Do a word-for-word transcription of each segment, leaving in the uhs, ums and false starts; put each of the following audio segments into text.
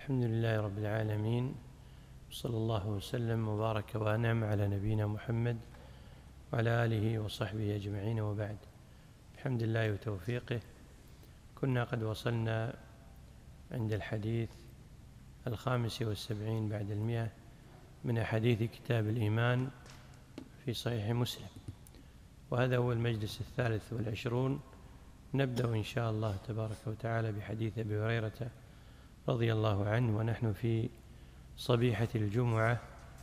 الحمد لله رب العالمين، صلى الله وسلم وبارك وأنعم على نبينا محمد وعلى آله وصحبه أجمعين، وبعد. بحمد الله وتوفيقه كنا قد وصلنا عند الحديث الخامس والسبعين بعد المئة من أحاديث كتاب الإيمان في صحيح مسلم، وهذا هو المجلس الثالث والعشرون. نبدأ إن شاء الله تبارك وتعالى بحديث أبي هريرة رضي الله عنه، ونحن في صبيحة الجمعة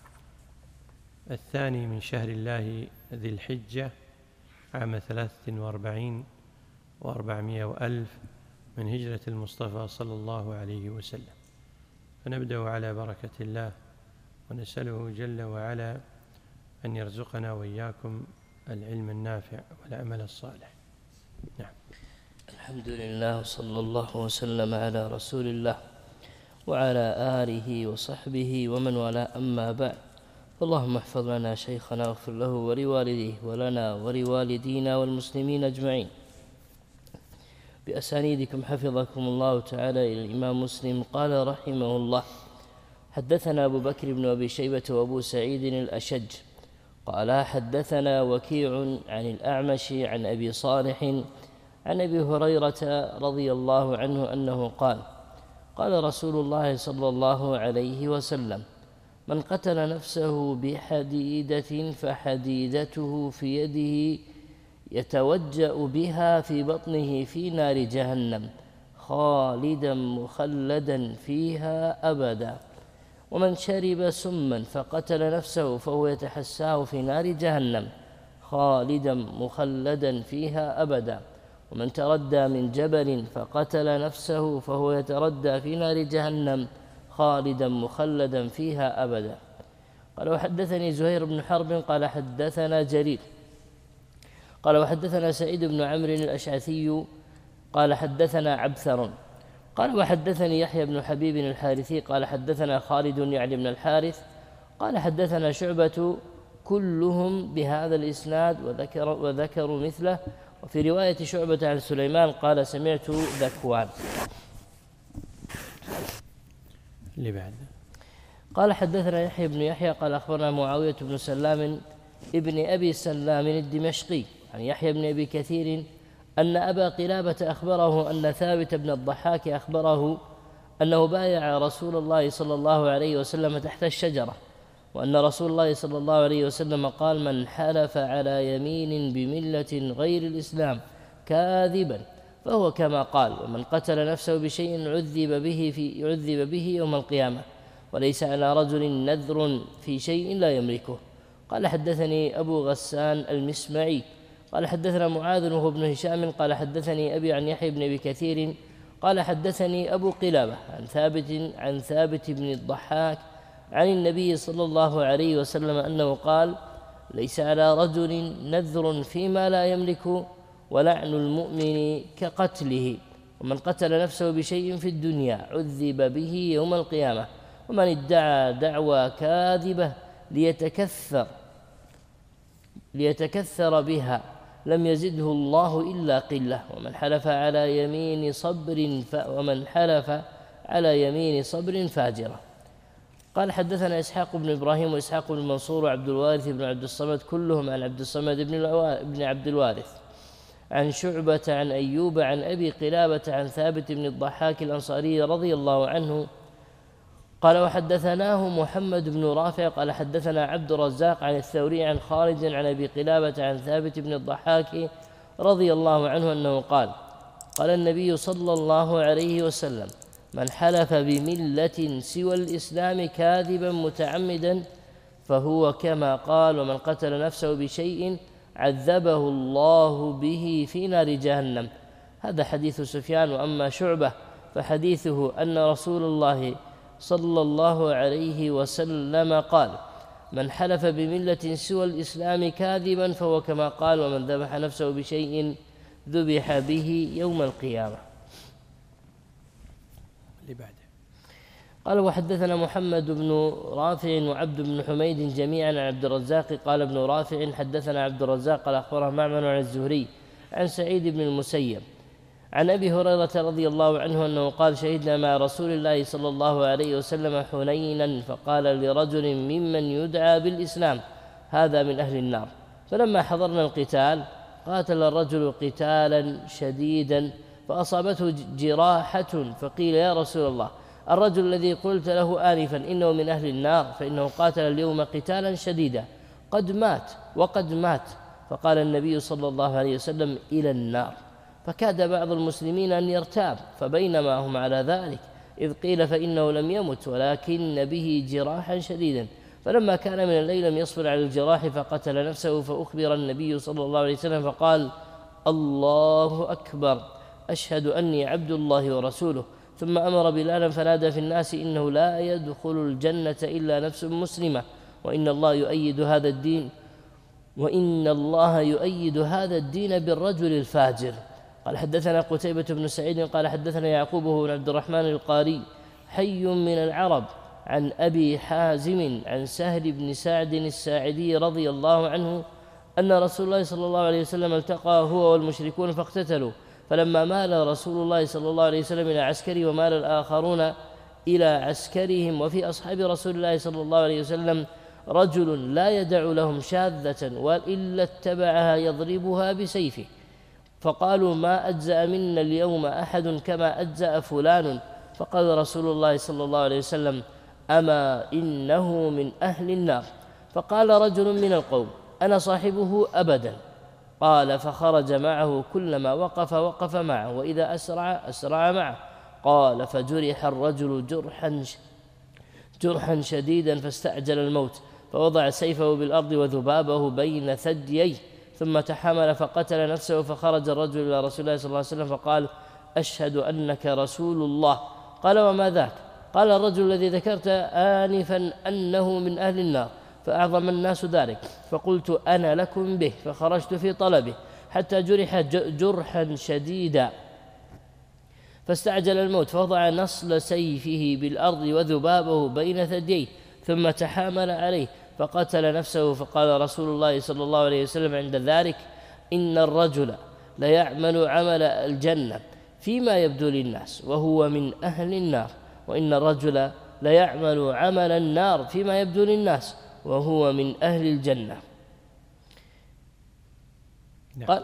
الثاني من شهر الله ذي الحجة عام ثلاثة وأربعين وأربعمائة وألف من هجرة المصطفى صلى الله عليه وسلم. فنبدأ على بركة الله ونسأله جل وعلا أن يرزقنا وإياكم العلم النافع والعمل الصالح. نعم. الحمد لله وصلى الله وسلم على رسول الله وعلى آله وصحبه ومن والاه، أما بعد، اللهم احفظ لنا شيخنا واغفر له ولوالديه ولنا ولوالدينا والمسلمين أجمعين. بأسانيدكم حفظكم الله تعالى إلى الإمام مسلم قال رحمه الله: حدثنا أبو بكر بن أبي شيبة وأبو سعيد الأشج قال حدثنا وكيع عن الأعمش عن أبي صالح عن أبي هريرة رضي الله عنه أنه قال: قال رسول الله صلى الله عليه وسلم: من قتل نفسه بحديدة فحديدته في يده يتوجأ بها في بطنه في نار جهنم خالدا مخلدا فيها أبدا. ومن شرب سما فقتل نفسه فهو يتحساه في نار جهنم خالدا مخلدا فيها أبدا. ومن تردى من جبل فقتل نفسه فهو يتردى في نار جهنم خالدا مخلدا فيها أبدا. قال: وحدثني زهير بن حرب قال حدثنا جرير قال وحدثنا سعيد بن عمرو الأشعثي قال حدثنا عبثر قال وحدثني يحيى بن حبيب الحارثي قال حدثنا خالد يعني بن الحارث قال حدثنا شعبة كلهم بهذا الإسناد وذكر وذكروا مثله. وفي رواية شعبة عن سليمان قال: سمعت ذكوان. اللي بعد قال حدثنا يحيى بن يحيى قال أخبرنا معاوية بن سلام ابن أبي سلام الدمشقي عن يحيى بن أبي كثير أن أبا قلابة أخبره أن ثابت بن الضحاك أخبره أنه بايع رسول الله صلى الله عليه وسلم تحت الشجرة، وأن رسول الله صلى الله عليه وسلم قال: من حلف على يمين بملة غير الإسلام كاذبا فهو كما قال، ومن قتل نفسه بشيء عذب به في عذب به يوم القيامة، وليس على رجل نذر في شيء لا يملكه. قال حدثني أبو غسان المسمعي قال حدثنا معاذ وهو ابن هشام قال حدثني أبي عن يحيى بن أبي كثير قال حدثني أبو قلابة عن ثابت عن ثابت بن الضحاك عن النبي صلى الله عليه وسلم أنه قال: ليس على رجل نذر فيما لا يملك، ولعن المؤمن كقتله، ومن قتل نفسه بشيء في الدنيا عذب به يوم القيامة، ومن ادعى دعوى كاذبة ليتكثر ليتكثر بها لم يزده الله إلا قلة، ومن حلف على يمين صبر ف... ومن حلف على يمين صبر فاجرة. قال حدثنا إسحاق بن إبراهيم وإسحاق بن منصور وعبد الوارث بن عبد الصمد كلهم عن عبد الصمد بن, الوا... بن عبد الوارث عن شعبة عن أيوب عن أبي قلابة عن ثابت بن الضحاك الأنصاري رضي الله عنه قال: وحدثناه محمد بن رافع قال حدثنا عبد الرزاق عن الثوري عن خالد عن أبي قلابة عن ثابت بن الضحاك رضي الله عنه أنه قال: قال النبي صلى الله عليه وسلم: من حلف بملة سوى الإسلام كاذبا متعمدا فهو كما قال، ومن قتل نفسه بشيء عذبه الله به في نار جهنم. هذا حديث سفيان. وأما شعبة فحديثه أن رسول الله صلى الله عليه وسلم قال: من حلف بملة سوى الإسلام كاذبا فهو كما قال، ومن ذبح نفسه بشيء ذبح به يوم القيامة. اللي بعده قال: وحدثنا محمد بن رافع وعبد بن حميد جميعا عن عبد الرزاق قال ابن رافع حدثنا عبد الرزاق قال أخبره معمر عن الزهري عن سعيد بن المسيب عن أبي هريرة رضي الله عنه أنه قال شهدنا مع رسول الله صلى الله عليه وسلم حنينا فقال لرجل ممن يدعى بالإسلام هذا من أهل النار. فلما حضرنا القتال قاتل الرجل قتالا شديدا فأصابته جراحة فقيل يا رسول الله الرجل الذي قلت له آنفا إنه من أهل النار فإنه قاتل اليوم قتالا شديدا قد مات وقد مات. فقال النبي صلى الله عليه وسلم إلى النار. فكاد بعض المسلمين أن يرتاب فبينما هم على ذلك إذ قيل فإنه لم يمت ولكن به جراحا شديدا. فلما كان من الليل لم يصبر على الجراح فقتل نفسه فأخبر النبي صلى الله عليه وسلم فقال الله أكبر أشهد أني عبد الله ورسوله. ثم أمر بلالا فنادى في الناس إنه لا يدخل الجنة إلا نفس مسلمة وإن الله يؤيد هذا الدين وإن الله يؤيد هذا الدين بالرجل الفاجر. قال حدثنا قتيبة بن سعيد قال حدثنا يعقوب بن عبد الرحمن القاري حي من العرب عن أبي حازم عن سهل بن سعد الساعدي رضي الله عنه أن رسول الله صلى الله عليه وسلم التقى هو والمشركون فاقتتلوا. فلما مال رسول الله صلى الله عليه وسلم إلى عسكره ومال الآخرون إلى عسكرهم وفي أصحاب رسول الله صلى الله عليه وسلم رجل لا يدع لهم شاذة وإلا اتبعها يضربها بسيفه. فقالوا ما أجزأ منا اليوم أحد كما أجزأ فلان. فقال رسول الله صلى الله عليه وسلم أما إنه من أهل النار. فقال رجل من القوم أنا صاحبه أبدا. قال فخرج معه كلما وقف وقف معه وإذا أسرع أسرع معه. قال فجرح الرجل جرحا جرحا شديدا فاستعجل الموت فوضع سيفه بالأرض وذبابه بين ثدييه ثم تحمل فقتل نفسه. فخرج الرجل إلى رسول الله صلى الله عليه وسلم فقال أشهد أنك رسول الله. قال وما ذاك؟ قال الرجل الذي ذكرت آنفا أنه من أهل النار. فأعظم الناس ذلك فقلت أنا لكم به فخرجت في طلبه حتى جرح جرحا شديدا فاستعجل الموت فوضع نصل سيفه بالأرض وذبابه بين ثدييه ثم تحامل عليه فقتل نفسه. فقال رسول الله صلى الله عليه وسلم عند ذلك إن الرجل ليعمل عمل الجنة فيما يبدو للناس وهو من أهل النار وإن الرجل ليعمل عمل النار فيما يبدو للناس وهو من أهل الجنة. قال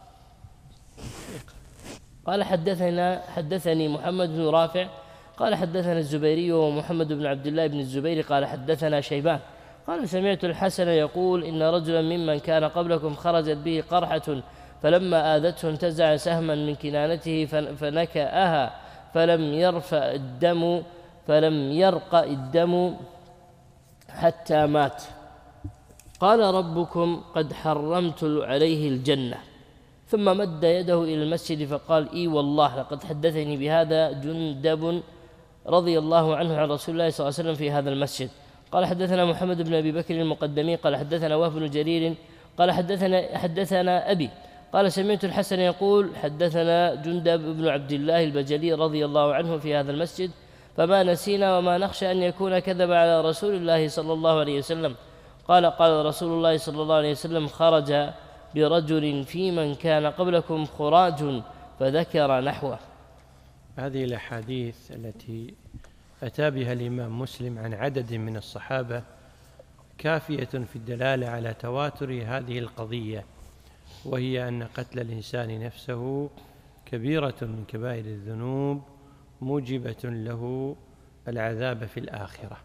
قال حدثنا حدثني محمد بن رافع قال حدثنا الزبيري ومحمد بن عبد الله بن الزبير قال حدثنا شيبان قال سمعت الحسن يقول إن رجلا ممن كان قبلكم خرجت به قرحة فلما آذته انتزع سهما من كنانته فنكأها فلم يرفع الدم فلم يرقى الدم حتى مات. قال ربكم قد حرمت عليه الجنة. ثم مد يده إلى المسجد فقال إي والله لقد حدثني بهذا جندب رضي الله عنه عن رسول الله صلى الله عليه وسلم في هذا المسجد. قال حدثنا محمد بن أبي بكر المقدمي قال حدثنا وهب بن جرير قال حدثنا حدثنا أبي قال سمعت الحسن يقول حدثنا جندب بن عبد الله البجلي رضي الله عنه في هذا المسجد فما نسينا وما نخشى أن يكون كذب على رسول الله صلى الله عليه وسلم. قال قال رسول الله صلى الله عليه وسلم خرج برجل في من كان قبلكم خراج فذكر نحوه. هذه الأحاديث التي أتى بها الإمام مسلم عن عدد من الصحابة كافية في الدلالة على تواتر هذه القضية، وهي أن قتل الإنسان نفسه كبيرة من كبائر الذنوب موجبة له العذاب في الآخرة.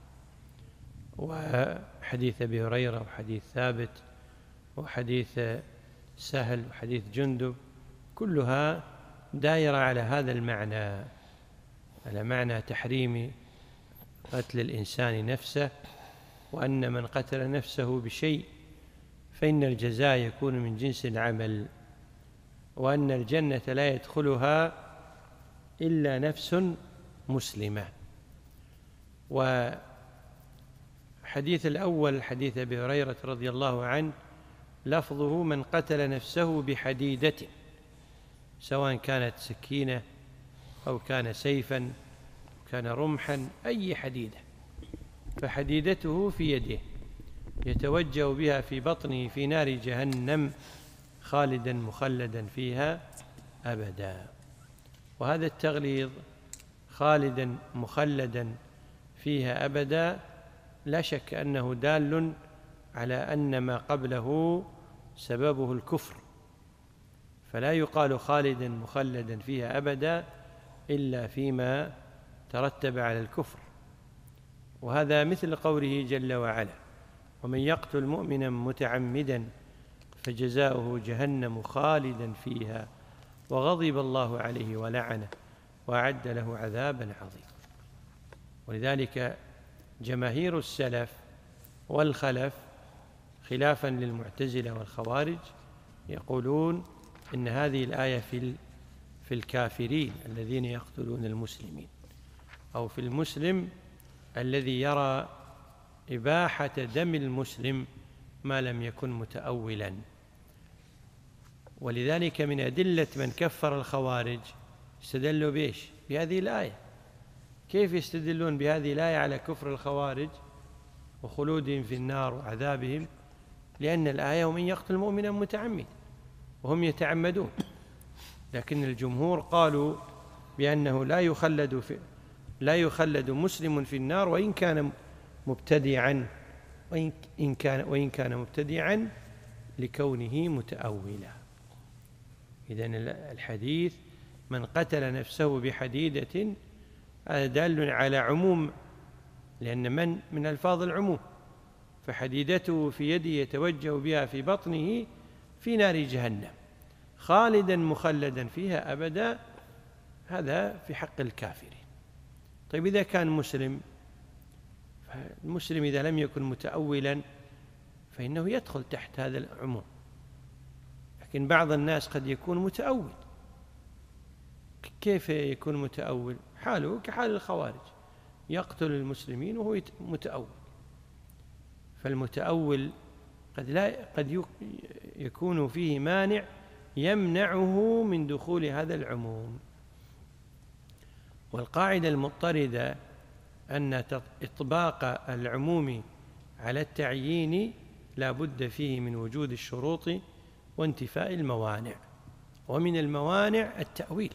وحديث أبي هريرة وحديث ثابت وحديث سهل وحديث جندب كلها دائرة على هذا المعنى، على معنى تحريم قتل الإنسان نفسه، وأن من قتل نفسه بشيء فإن الجزاء يكون من جنس العمل، وأن الجنة لا يدخلها إلا نفس مسلمة. وحديث الأول حديث أبي هريرة رضي الله عنه لفظه من قتل نفسه بحديدة، سواء كانت سكينة أو كان سيفا أو كان رمحا، أي حديدة، فحديدته في يده يتوجه بها في بطنه في نار جهنم خالدا مخلدا فيها أبدا. وهذا التغليظ خالدا مخلدا فيها أبدا لا شك أنه دال على أن ما قبله سببه الكفر، فلا يقال خالدا مخلدا فيها أبدا إلا فيما ترتب على الكفر. وهذا مثل قوله جل وعلا: ومن يقتل مؤمنا متعمدا فجزاؤه جهنم خالدا فيها وغضب الله عليه ولعنه وأعد له عذابا عظيما. ولذلك جماهير السلف والخلف خلافا للمعتزلة والخوارج يقولون إن هذه الآية في في الكافرين الذين يقتلون المسلمين، أو في المسلم الذي يرى إباحة دم المسلم ما لم يكن متأولا. ولذلك من أدلة من كفر الخوارج استدلوا بإيش؟ بهذه الآية. كيف يستدلون بهذه الآية على كفر الخوارج وخلودهم في النار وعذابهم؟ لأن الآية ومن يقتل مؤمنا متعمد، وهم يتعمدون، لكن الجمهور قالوا بأنه لا يخلد في لا يخلد مسلم في النار وإن كان مبتدعا وإن كان وإن كان مبتدعا لكونه متأولا. إذن الحديث من قتل نفسه بحديدة هذا دال على عموم، لأن من من ألفاظ العموم، فحديدته في يده يتوجه بها في بطنه في نار جهنم خالدا مخلدا فيها أبدا، هذا في حق الكافرين. طيب إذا كان مسلم، المسلم إذا لم يكن متأولا فإنه يدخل تحت هذا العموم، لكن بعض الناس قد يكون متأول. كيف يكون متأول؟ حاله كحال الخوارج، يقتل المسلمين وهو متأول. فالمتأول قد لا قد يكون فيه مانع يمنعه من دخول هذا العموم. والقاعدة المضطردة أن إطباق العموم على التعيين لا بد فيه من وجود الشروط وانتفاء الموانع، ومن الموانع التأويل،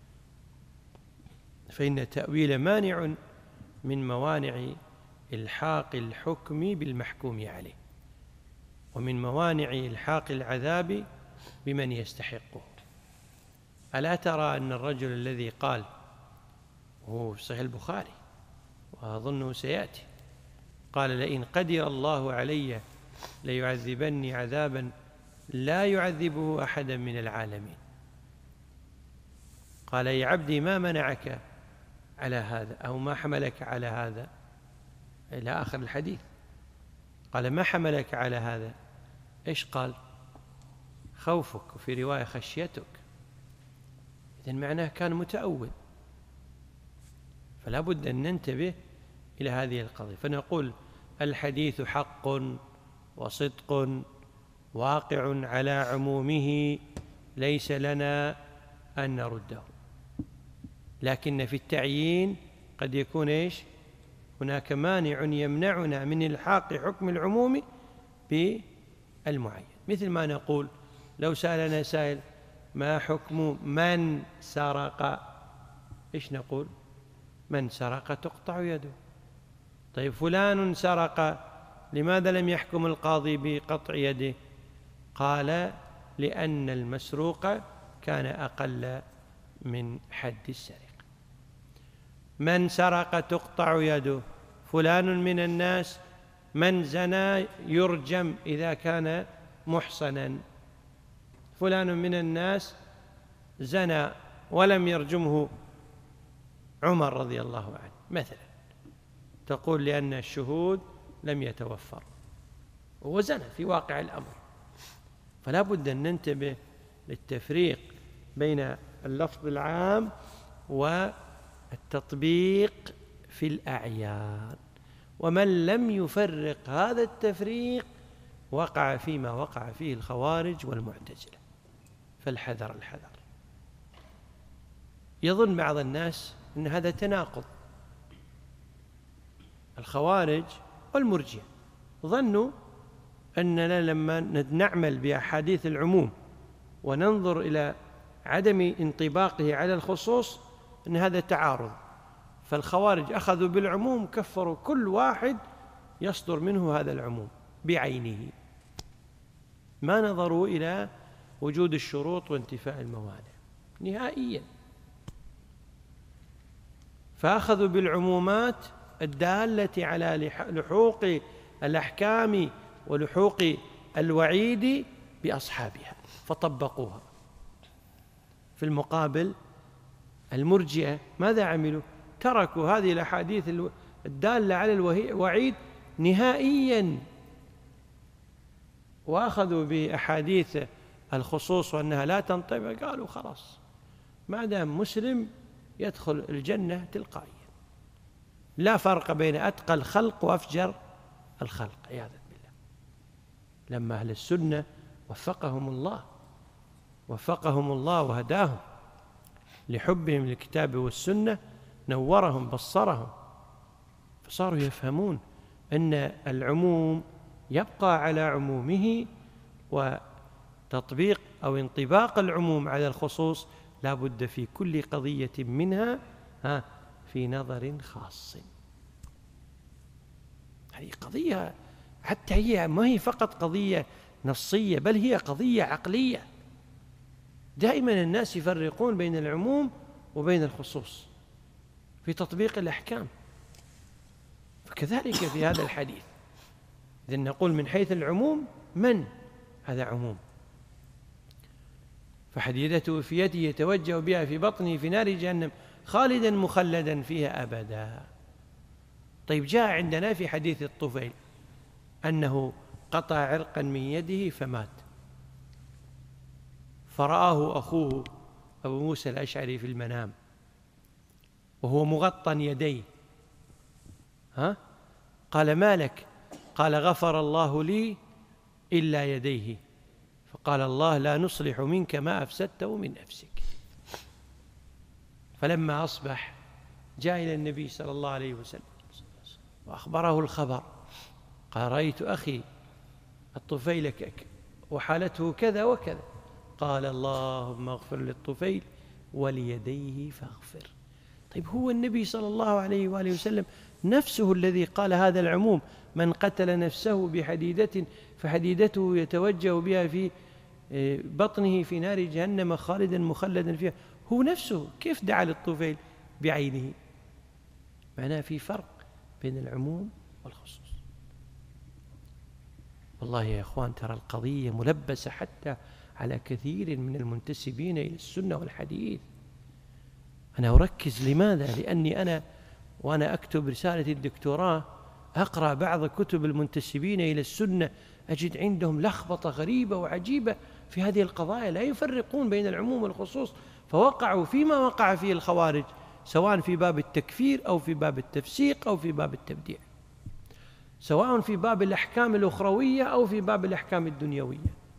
فإن التأويل مانع من موانع إلحاق الحكم بالمحكوم عليه، ومن موانع إلحاق العذاب بمن يستحقه. ألا ترى أن الرجل الذي قال، وهو في صحيح البخاري وأظنه سيأتي، قال: لئن قدر الله علي ليعذبني عذابا لا يعذبه أحدا من العالمين. قال: يا عبدي ما منعك على هذا، أو ما حملك على هذا، إلى آخر الحديث. قال: ما حملك على هذا؟ إيش قال؟ خوفك، وفي رواية خشيتك. إذن معناه كان متأول. فلا بد أن ننتبه إلى هذه القضية، فنقول الحديث حق وصدق واقع على عمومه، ليس لنا أن نرده. لكن في التعيين قد يكون إيش؟ هناك مانع يمنعنا من إلحاق حكم العموم بالمعين. مثل ما نقول لو سألنا سائل: ما حكم من سرق؟ إيش نقول؟ من سرق تقطع يده. طيب فلان سرق، لماذا لم يحكم القاضي بقطع يده؟ قال: لأن المسروق كان أقل من حد السرقة. من سرق تقطع يده. فلان من الناس من زنى يرجم إذا كان محصنا. فلان من الناس زنى ولم يرجمه عمر رضي الله عنه مثلا، تقول لأن الشهود لم يتوفر، وهو زنى في واقع الأمر. فلا بد أن ننتبه للتفريق بين اللفظ العام والتطبيق في الأعيان، ومن لم يفرق هذا التفريق وقع فيما وقع فيه الخوارج والمعتزلة. فالحذر الحذر. يظن بعض الناس أن هذا تناقض. الخوارج والمرجئة ظنوا أننا لما نعمل بأحاديث العموم وننظر إلى عدم انطباقه على الخصوص أن هذا تعارض، فالخوارج أخذوا بالعموم، كفروا كل واحد يصدر منه هذا العموم بعينه، ما نظروا إلى وجود الشروط وانتفاء الموانع نهائيا، فأخذوا بالعمومات الدالة على لحوق الأحكام ولحوق الوعيد بأصحابها فطبقوها. في المقابل المرجئة ماذا عملوا؟ تركوا هذه الأحاديث الدالة على الوعيد نهائيا، وأخذوا بأحاديث الخصوص وأنها لا تنطبق، قالوا خلاص ما دام مسلم يدخل الجنة تلقائيا، لا فرق بين أتقى الخلق وأفجر الخلق عياذا بالله. لما أهل السنة وفقهم الله وفقهم الله وهداهم لحبهم للكتاب والسنة، نورهم بصرهم، فصاروا يفهمون أن العموم يبقى على عمومه، وتطبيق أو انطباق العموم على الخصوص لا بد في كل قضية منها ها في نظر خاص. هذه قضية حتى هي ما هي فقط قضية نصية، بل هي قضية عقلية. دائما الناس يفرقون بين العموم وبين الخصوص في تطبيق الأحكام، فكذلك في هذا الحديث إذن نقول من حيث العموم من هذا عموم، فحديدته في يده يتوجه بها في بطنه في نار جهنم خالدا مخلدا فيها أبدا. طيب جاء عندنا في حديث الطفيل أنه قطع عرقا من يده فمات، فرآه أخوه أبو موسى الأشعري في المنام وهو مغطى يديه، ها؟ قال ما لك؟ قال غفر الله لي إلا يديه، فقال الله لا نصلح منك ما أفسدته من نفسك. فلما أصبح جاء إلى النبي صلى الله عليه وسلم وأخبره الخبر، قال رأيت أخي الطفيل وحالته كذا وكذا، قال اللهم اغفر للطفيل وليديه فاغفر. طيب هو النبي صلى الله عليه وآله وسلم نفسه الذي قال هذا العموم، من قتل نفسه بحديدة فحديدته يتوجه بها في بطنه في نار جهنم خالدا مخلدا فيها، هو نفسه كيف دعا للطفيل بعينه؟ معناه في فرق بين العموم والخصوص. والله يا إخوان ترى القضية ملبسة حتى على كثير من المنتسبين إلى السنة والحديث. أنا أركز لماذا؟ لأني أنا وأنا أكتب رسالة الدكتوراه أقرأ بعض كتب المنتسبين إلى السنة، أجد عندهم لخبطة غريبة وعجيبة في هذه القضايا، لا يفرقون بين العموم والخصوص، فوقعوا فيما وقع فيه الخوارج، سواء في باب التكفير أو في باب التفسيق أو في باب التبديع، سواء في باب الأحكام الأخروية أو في باب الأحكام الدنيوية.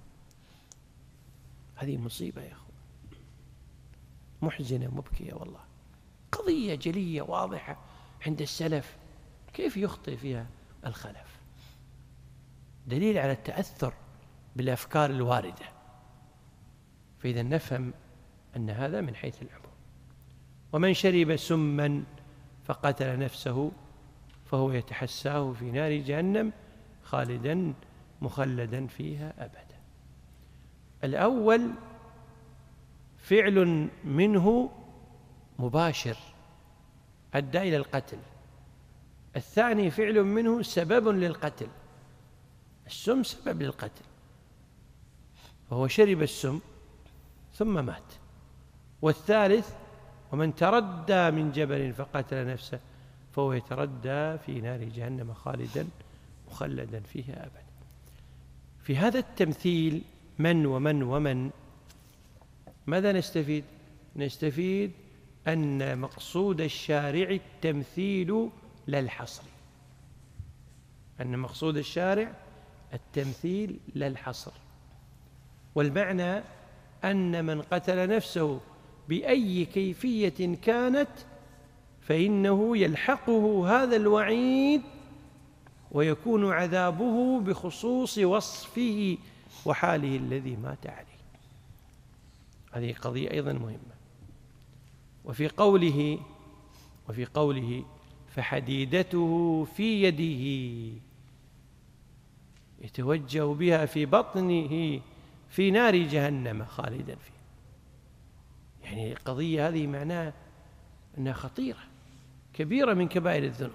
هذه مصيبة يا أخوان، محزنة مبكية والله. قضية جلية واضحة عند السلف، كيف يخطئ فيها الخلف؟ دليل على التأثر بالأفكار الواردة. فإذا نفهم أن هذا من حيث العموم. ومن شرب سما فقتل نفسه فهو يتحساه في نار جهنم خالدا مخلدا فيها أبدا. الأول فعل منه مباشر أدى إلى القتل، الثاني فعل منه سبب للقتل، السم سبب للقتل فهو شرب السم ثم مات. والثالث ومن تردى من جبل فقتل نفسه فهو يتردى في نار جهنم خالدا مخلدا فيها أبدا. في هذا التمثيل من ومن ومن ماذا نستفيد؟ نستفيد أن مقصود الشارع التمثيل لا الحصر، أن مقصود الشارع التمثيل لا الحصر. والمعنى أن من قتل نفسه بأي كيفية كانت فإنه يلحقه هذا الوعيد ويكون عذابه بخصوص وصفه وحاله الذي مات عليه. هذه قضية أيضا مهمة. وفي قوله وفي قوله فحديدته في يده يتوجه بها في بطنه في نار جهنم خالدا فيه، يعني القضية هذه معناها أنها خطيرة كبيرة من كبائر الذنوب.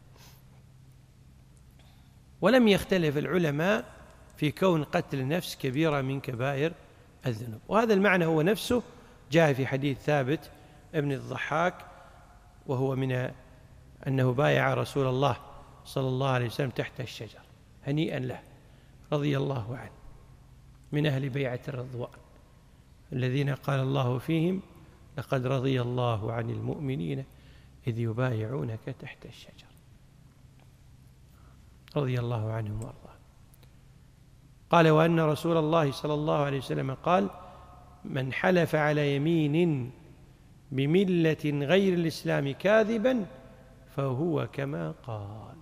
ولم يختلف العلماء في كون قتل النفس كبيرة من كبائر الذنوب، وهذا المعنى هو نفسه جاء في حديث ثابت ابن الضحاك، وهو من أنه بايع رسول الله صلى الله عليه وسلم تحت الشجر هنيئا له رضي الله عنه، من أهل بيعة الرضوان الذين قال الله فيهم لقد رضي الله عن المؤمنين إذ يبايعونك تحت الشجر، رضي الله عنهم وارضاه. قال وأن رسول الله صلى الله عليه وسلم قال من حلف على يمين بملة غير الإسلام كاذبا فهو كما قال.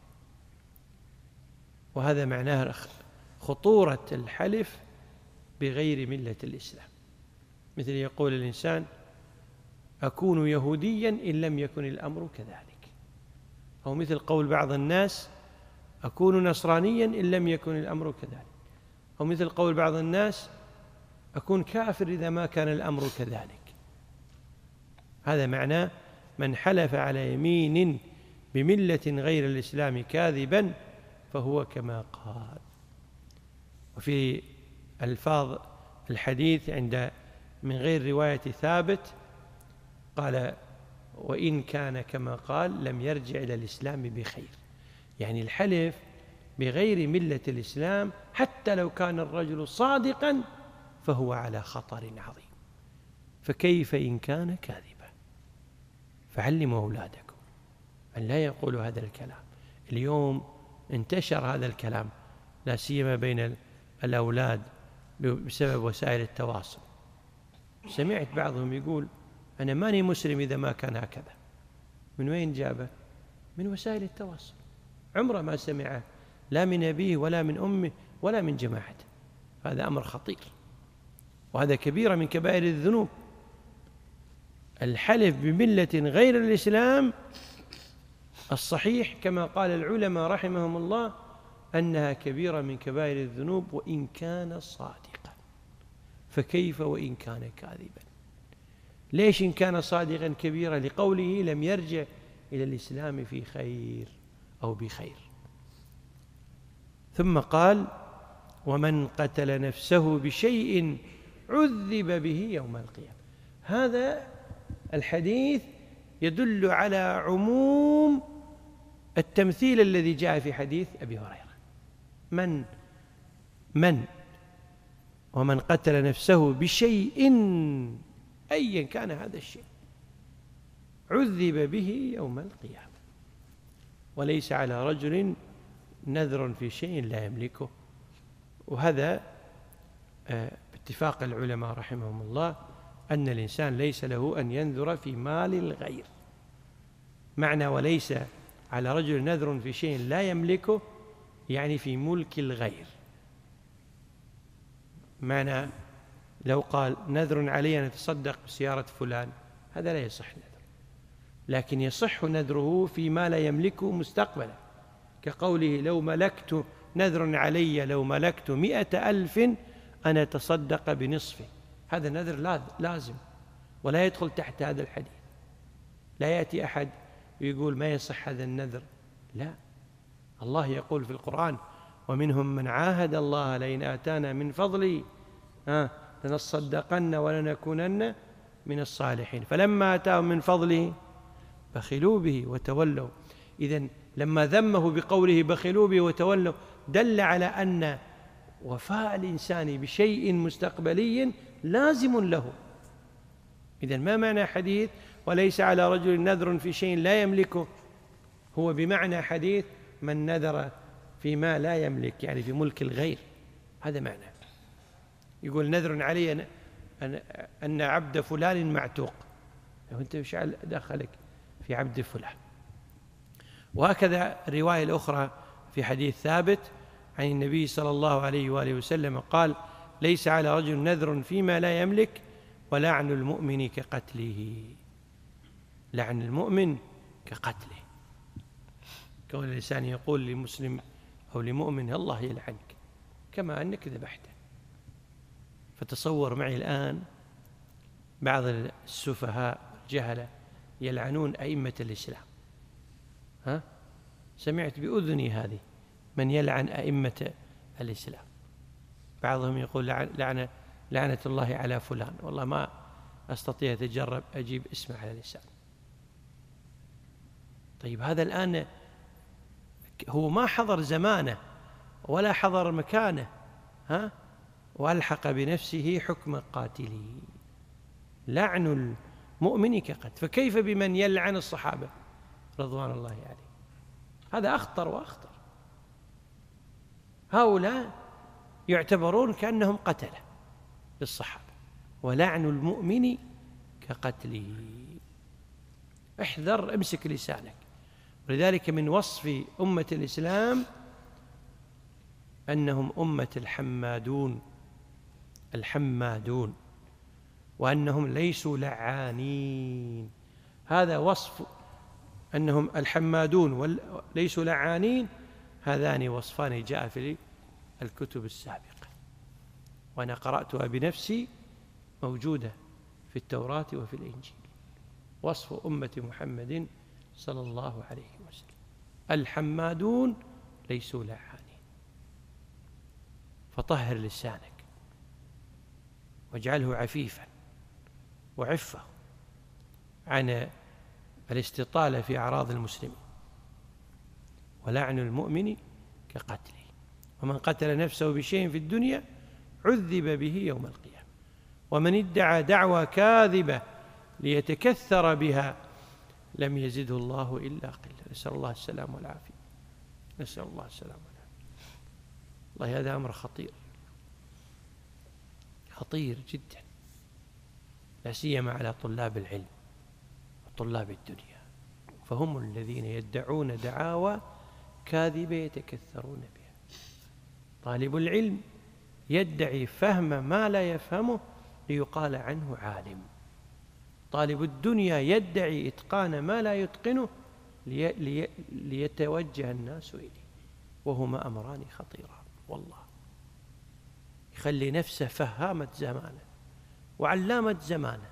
وهذا معناه خطورة الحلف بغير ملة الإسلام، مثل يقول الإنسان أكون يهوديا إن لم يكن الأمر كذلك، أو مثل قول بعض الناس أكون نصرانيا إن لم يكن الأمر كذلك، أو مثل قول بعض الناس أكون كافر إذا ما كان الأمر كذلك. هذا معناه من حلف على يمين بملة غير الإسلام كاذبا فهو كما قال. وفي ألفاظ الحديث عند من غير رواية ثابت قال وإن كان كما قال لم يرجع إلى الإسلام بخير، يعني الحلف بغير ملة الإسلام حتى لو كان الرجل صادقا فهو على خطر عظيم، فكيف إن كان كاذبا؟ فعلموا أولادكم أن لا يقولوا هذا الكلام. اليوم انتشر هذا الكلام لا سيما بين الأولاد بسبب وسائل التواصل. سمعت بعضهم يقول أنا ماني مسلم إذا ما كان هكذا. من وين جابه؟ من وسائل التواصل، عمره ما سمعه لا من أبيه ولا من أمه ولا من جماعته. هذا أمر خطير، وهذا كبيرة من كبائر الذنوب. الحلف بملة غير الإسلام الصحيح كما قال العلماء رحمهم الله أنها كبيرة من كبائر الذنوب وإن كان صادقا، فكيف وإن كان كاذبا؟ ليش إن كان صادقا كبيرة؟ لقوله لم يرجع إلى الإسلام في خير أو بخير. ثم قال ومن قتل نفسه بشيء عذب به يوم القيامة. هذا الحديث يدل على عموم التمثيل الذي جاء في حديث أبي هريرة. من من ومن قتل نفسه بشيء أيا كان هذا الشيء عذب به يوم القيامة، وليس على رجل نذر في شيء لا يملكه. وهذا باتفاق العلماء رحمهم الله أن الإنسان ليس له أن ينذر في مال الغير. معنى وليس على رجل نذر في شيء لا يملكه يعني في ملك الغير. معنى لو قال نذر علي أن أتصدق بسيارة فلان هذا لا يصح نذر، لكن يصح نذره فيما لا يملكه مستقبلا، كقوله لو ملكت نذر علي لو ملكت مئة ألف أنا أتصدق بنصفه. هذا نذر لازم ولا يدخل تحت هذا الحديث. لا يأتي أحد ويقول ما يصح هذا النذر، لا، الله يقول في القرآن ومنهم من عاهد الله لئن آتانا من فضله آه لنصدقن ولنكونن من الصالحين فلما آتاهم من فضله بخلوا به وتولوا. إذن لما ذمه بقوله بخلوا به وتولوا دل على أن وفاء الإنسان بشيء مستقبلي لازم له. إذن ما معنى حديث وليس على رجل نذر في شيء لا يملكه؟ هو بمعنى حديث من نذر فيما لا يملك، يعني في ملك الغير. هذا معنى. يقول نذر علي أن, أن عبد فلان معتوق، وأنت وش دخلك في عبد فلان؟ وهكذا الرواية الأخرى في حديث ثابت عن النبي صلى الله عليه وآله وسلم قال ليس على رجل نذر فيما لا يملك ولعن المؤمن كقتله، لعن المؤمن كقتله. كون الإنسان يقول لمسلم أو لمؤمن الله يلعنك كما أنك ذبحته. فتصور معي الآن بعض السفهاء الجهلة يلعنون أئمة الإسلام. ها؟ سمعت بأذني هذه من يلعن أئمة الإسلام. بعضهم يقول لعنة, لعنة الله على فلان، والله ما أستطيع أتجرب أجيب اسمه على اللسان. طيب هذا الآن هو ما حضر زمانه ولا حضر مكانه، ها؟ وألحق بنفسه حكم قاتله. لعن المؤمن كقتل، فكيف بمن يلعن الصحابة رضوان الله عليه؟ هذا أخطر وأخطر. هؤلاء يعتبرون كأنهم قتلة للصحابة، ولعن المؤمن كقتله. احذر، امسك لسانك. ولذلك من وصف أمة الإسلام أنهم أمة الحمادون، الحمادون، وأنهم ليسوا لعانين. هذا وصف أنهم الحمادون وليسوا لعانين، هذان وصفان جاء في الكتب السابقة، وأنا قرأتها بنفسي، موجودة في التوراة وفي الإنجيل. وصف أمة محمد صلى الله عليه وسلم: الحمادون ليسوا لعانين. فطهر لسانك واجعله عفيفا وعفه عن الاستطالة في أعراض المسلمين. ولعن المؤمن كقتله، ومن قتل نفسه بشيء في الدنيا عذب به يوم القيامة، ومن ادعى دعوى كاذبة ليتكثر بها لم يزده الله إلا قلة. نسأل الله السلام والعافية، نسأل الله السلام والعافية. والله هذا أمر خطير خطير جدا، لا سيما على طلاب العلم وطلاب الدنيا، فهم الذين يدعون دعاوى كاذبة يتكثرون بها. طالب العلم يدعي فهم ما لا يفهمه ليقال عنه عالم. طالب الدنيا يدعي إتقان ما لا يتقنه لي لي ليتوجه الناس إليه، وهما أمران خطيران والله. يخلي نفسه فهامة زمانه وعلامة زمانه،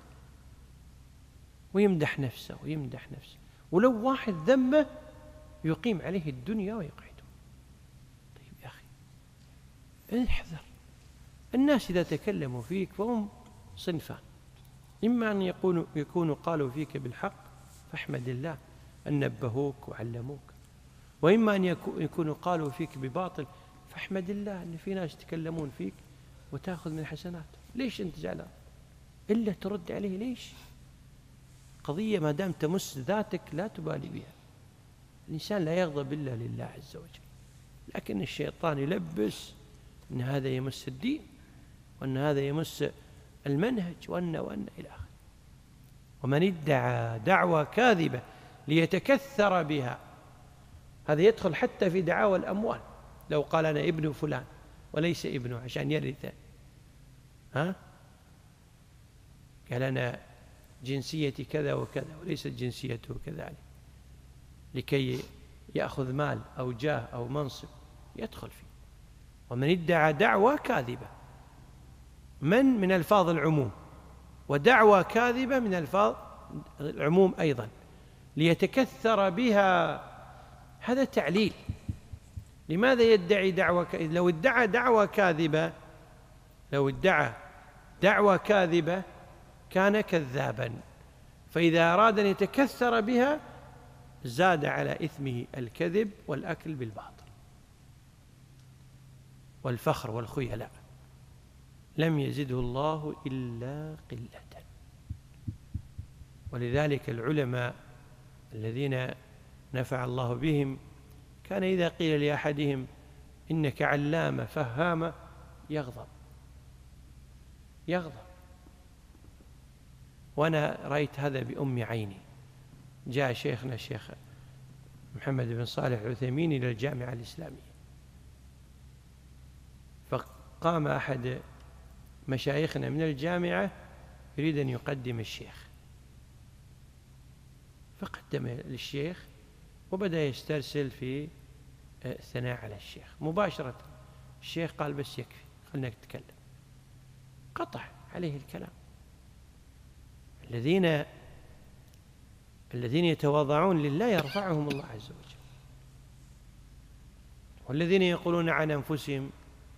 ويمدح نفسه ويمدح نفسه، ولو واحد ذمه يقيم عليه الدنيا ويقعده. طيب يا أخي احذر. الناس إذا تكلموا فيك فهم صنفان: إما أن يكونوا, يكونوا قالوا فيك بالحق فاحمد الله أن نبهوك وعلموك، وإما أن يكونوا قالوا فيك بباطل فاحمد الله أن في ناس يتكلمون فيك وتأخذ من حسنات. ليش أنت زعلان؟ إلا ترد عليه. ليش؟ قضية ما دام تمس ذاتك لا تبالي بها. الإنسان لا يغضب إلا لله عز وجل، لكن الشيطان يلبس أن هذا يمس الدين، وأن هذا يمس المنهج، وأن وأن إلى آخره. ومن ادعى دعوى كاذبة ليتكثر بها، هذا يدخل حتى في دعاوى الأموال. لو قال أنا ابن فلان وليس ابنه عشان يرثه، ها؟ قال أنا جنسيتي كذا وكذا وليست جنسيته كذلك، لكي يأخذ مال أو جاه أو منصب، يدخل فيه. ومن ادعى دعوى كاذبة، من من ألفاظ العموم، ودعوى كاذبة من ألفاظ العموم أيضا، ليتكثر بها. هذا تعليل. لماذا يدعي دعوى كاذبة؟ لو ادعى دعوى كاذبة لو ادعى دعوى كاذبة كان كذابا، فإذا أراد أن يتكثر بها زاد على إثمه الكذب والأكل بالباطل والفخر والخيلاء، لم يزده الله إلا قلة. ولذلك العلماء الذين نفع الله بهم كان إذا قيل لأحدهم إنك علامة فهامة يغضب يغضب وأنا رأيت هذا بأم عيني. جاء شيخنا الشيخ محمد بن صالح العثيمين إلى الجامعة الإسلامية، فقام أحد مشايخنا من الجامعة يريد أن يقدم الشيخ، فقدم للشيخ وبدأ يسترسل في الثناء على الشيخ. مباشرة الشيخ قال بس يكفي، خلنا نتكلم، قطع عليه الكلام. الذين الذين يتواضعون لله يرفعهم الله عز وجل، والذين يقولون عن أنفسهم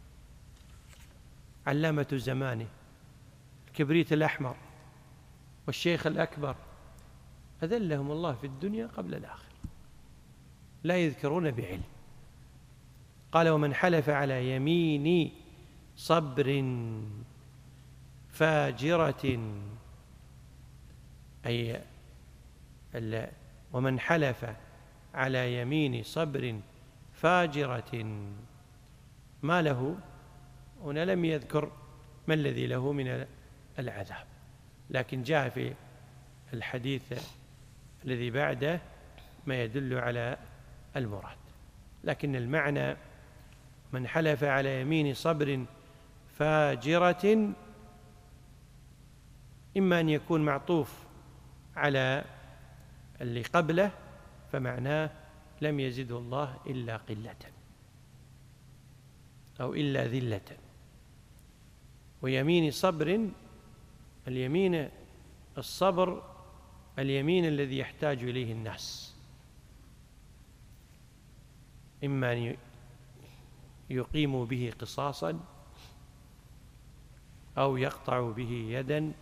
علامة زمانه، الكبريت الأحمر والشيخ الأكبر، أذلهم الله في الدنيا قبل الآخرة، لا يذكرون بعلم. قال ومن حلف على يمين صبر فاجرة، أي ومن حلف على يمين صبر فاجرة ما له، هنا لم يذكر ما الذي له من العذاب، لكن جاء في الحديث الذي بعده ما يدل على المراد. لكن المعنى من حلف على يمين صبر فاجرة إما أن يكون معطوف على اللي قبله، فمعناه لم يزده الله إلا قلة أو إلا ذلة. ويمين صبر، اليمين الصبر اليمين الذي يحتاج إليه الناس، إما أن يقيموا به قصاصا أو يقطع به يدا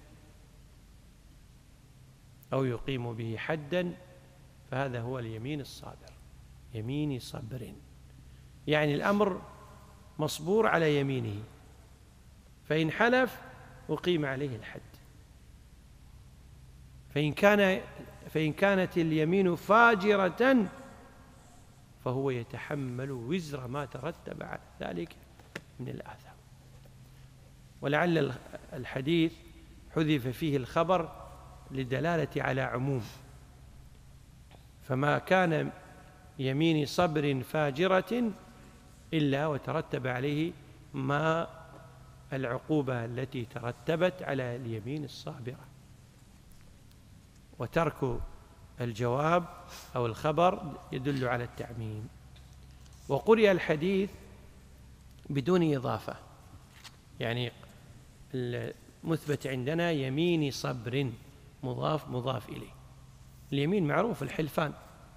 أو يقيم به حدا، فهذا هو اليمين الصابر، يمين صبر، يعني الأمر مصبور على يمينه، فإن حلف أقيم عليه الحد. فإن كان فإن كانت اليمين فاجرة فهو يتحمل وزر ما ترتب على ذلك من الآثام. ولعل الحديث حذف فيه الخبر للدلالة على عموم، فما كان يمين صبر فاجرة إلا وترتب عليه ما العقوبة التي ترتبت على اليمين الصابرة. وترك الجواب أو الخبر يدل على التعميم. وقرئ الحديث بدون إضافة، يعني المثبت عندنا يمين صبر مضاف مضاف إليه، اليمين معروف الحلفان.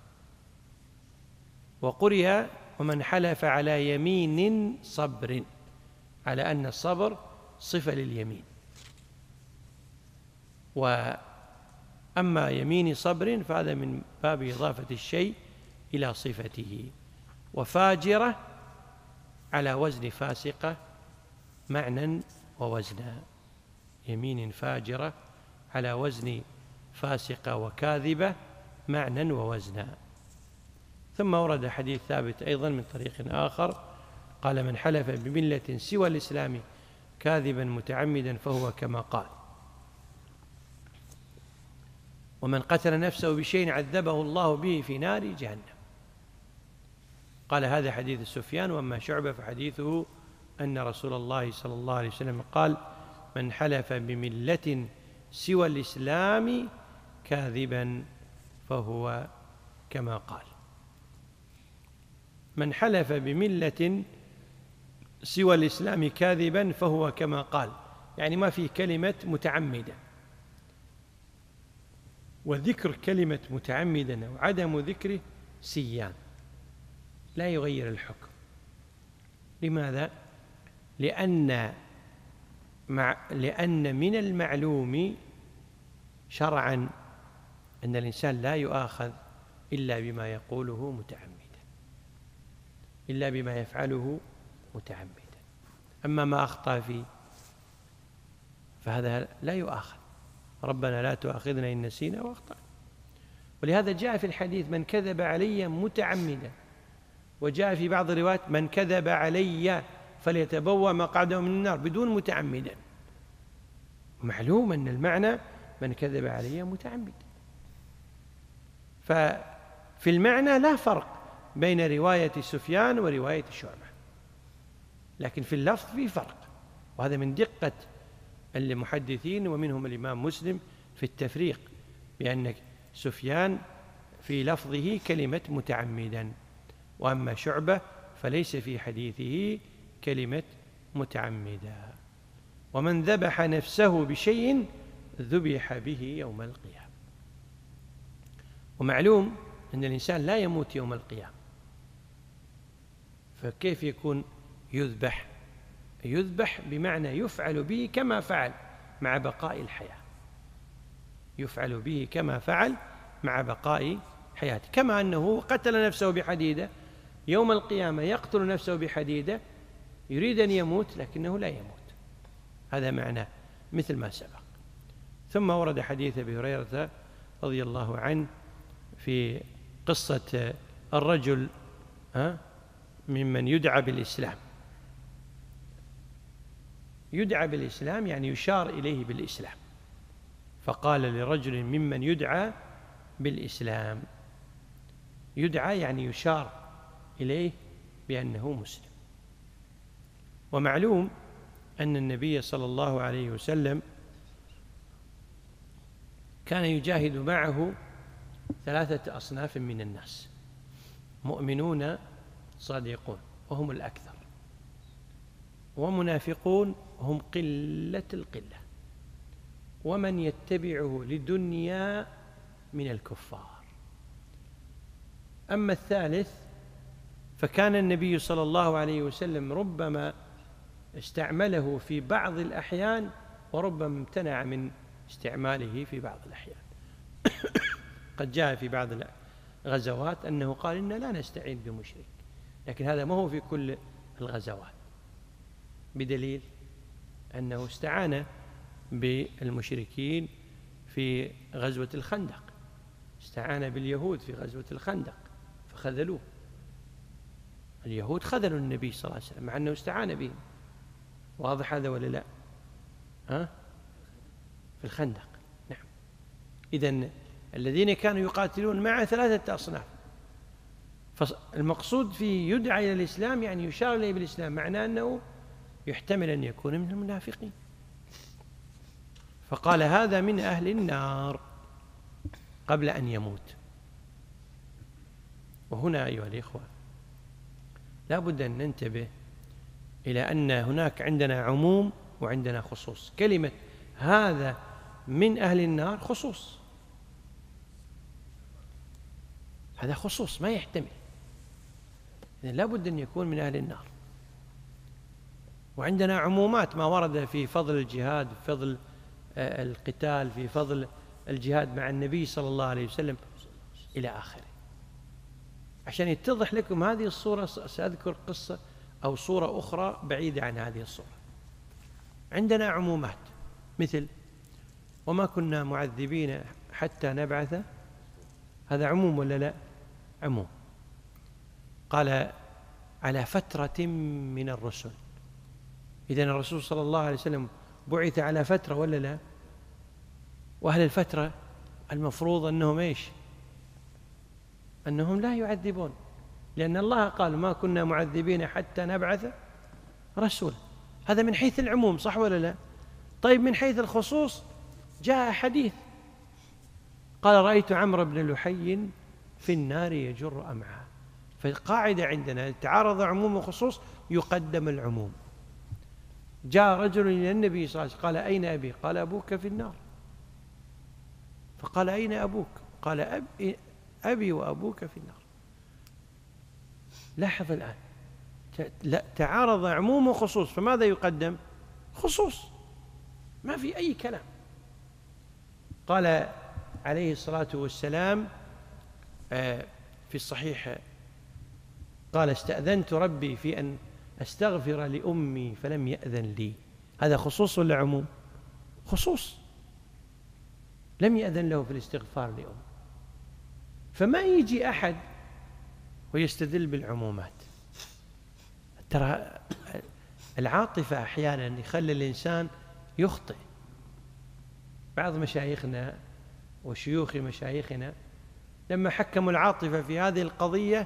وقرئ ومن حلف على يمين صبر، على أن الصبر صفة لليمين. وأما يمين صبر فهذا من باب إضافة الشيء إلى صفته. وفاجرة على وزن فاسقة معنى ووزنا، يمين فاجرة على وزن فاسقة وكاذبة معنى ووزنا. ثم ورد حديث ثابت أيضا من طريق آخر قال من حلف بملة سوى الإسلام كاذبا متعمدا فهو كما قال، ومن قتل نفسه بشيء عذبه الله به في نار جهنم. قال هذا حديث سفيان. وأما شعبة فحديثه أن رسول الله صلى الله عليه وسلم قال من حلف بملة سوى الإسلام كاذبا فهو كما قال. من حلف بملة سوى الإسلام كاذبا فهو كما قال، يعني ما في كلمة متعمدا. وذكر كلمة متعمدا أو عدم ذكره سيان لا يغير الحكم. لماذا؟ لأن مع لأن من المعلوم شرعا أن الإنسان لا يؤاخذ إلا بما يقوله متعمدا، إلا بما يفعله متعمدا. أما ما أخطأ فيه فهذا لا يؤاخذ. ربنا لا تؤاخذنا إن نسينا وأخطأنا. ولهذا جاء في الحديث من كذب علي متعمدا، وجاء في بعض الروايات من كذب علي فليتبوأ مقعده من النار بدون متعمدا. معلوم أن المعنى من كذب علي متعمدا. ففي المعنى لا فرق بين رواية سفيان ورواية شعبة، لكن في اللفظ في فرق. وهذا من دقة المحدثين ومنهم الإمام مسلم في التفريق بأن سفيان في لفظه كلمة متعمدا، وأما شعبة فليس في حديثه كلمة متعمدا. ومن ذبح نفسه بشيء ذبح به يوم القيامة. ومعلوم أن الإنسان لا يموت يوم القيامة، فكيف يكون يذبح؟ يذبح بمعنى يفعل به كما فعل مع بقاء الحياة، يفعل به كما فعل مع بقاء حياته، كما أنه قتل نفسه بحديدة يوم القيامة يقتل نفسه بحديدة، يريد أن يموت لكنه لا يموت. هذا معناه مثل ما سبق. ثم ورد حديث أبي هريرة رضي الله عنه في قصة الرجل ممن يدعى بالإسلام. يدعى بالإسلام يعني يشار إليه بالإسلام، فقال لرجل ممن يدعى بالإسلام، يدعى يعني يشار إليه بأنه مسلم. ومعلوم أن النبي صلى الله عليه وسلم كان يجاهد معه ثلاثة أصناف من الناس: مؤمنون صادقون وهم الأكثر، ومنافقون هم قلة القلة، ومن يتبعه لدنيا من الكفار. أما الثالث فكان النبي صلى الله عليه وسلم ربما استعمله في بعض الأحيان وربما امتنع من استعماله في بعض الأحيان. قد جاء في بعض الغزوات أنه قال إنا لا نستعين بمشرك، لكن هذا ما هو في كل الغزوات، بدليل أنه استعان بالمشركين في غزوة الخندق، استعان باليهود في غزوة الخندق فخذلوه. اليهود خذلوا النبي صلى الله عليه وسلم مع أنه استعان بهم. واضح هذا ولا لا؟ ها؟ في الخندق. نعم. إذن الذين كانوا يقاتلون مع ثلاثة أصناف. فالمقصود في يدعى إلى الإسلام يعني يشار إليه بالإسلام، معناه أنه يحتمل أن يكون من المنافقين. فقال هذا من أهل النار قبل أن يموت. وهنا أيها الإخوة لا بد أن ننتبه إلى أن هناك عندنا عموم وعندنا خصوص. كلمة هذا من أهل النار خصوص، هذا خصوص ما يحتمل، إذن لا بد أن يكون من أهل النار. وعندنا عمومات ما ورد في فضل الجهاد، في فضل القتال، في فضل الجهاد مع النبي صلى الله عليه وسلم إلى آخره. عشان يتضح لكم هذه الصورة سأذكر قصة أو صورة أخرى بعيدة عن هذه الصورة. عندنا عمومات مثل وما كنا معذبين حتى نبعث، هذا عموم ولا لا؟ عموم. قال على فترة من الرسل، إذن الرسول صلى الله عليه وسلم بعث على فترة ولا لا؟ وأهل الفترة المفروض أنهم إيش؟ أنهم لا يعذبون، لأن الله قال ما كنا معذبين حتى نبعث رسول. هذا من حيث العموم، صح ولا لا؟ طيب من حيث الخصوص جاء حديث قال رأيت عمرو بن لحي في النار يجر أمعاء. فالقاعدة عندنا تعارض عموم وخصوص يقدم العموم. جاء رجل إلى النبي صلى الله عليه وسلم قال أين أبي؟ قال أبوك في النار. فقال أين أبوك؟ قال أبي, أبي وأبوك في النار. لاحظ الآن تعارض عموم وخصوص، فماذا يقدم؟ خصوص، ما في أي كلام. قال عليه الصلاة والسلام في الصحيح قال استأذنت ربي في أن أستغفر لأمي فلم يأذن لي. هذا خصوص ولا عموم؟ خصوص، لم يأذن له في الاستغفار لأمه. فما يجي أحد ويستدل بالعمومات. ترى العاطفة أحيانا يخلي الإنسان يخطئ. بعض مشايخنا وشيوخ مشايخنا لما حكموا العاطفة في هذه القضية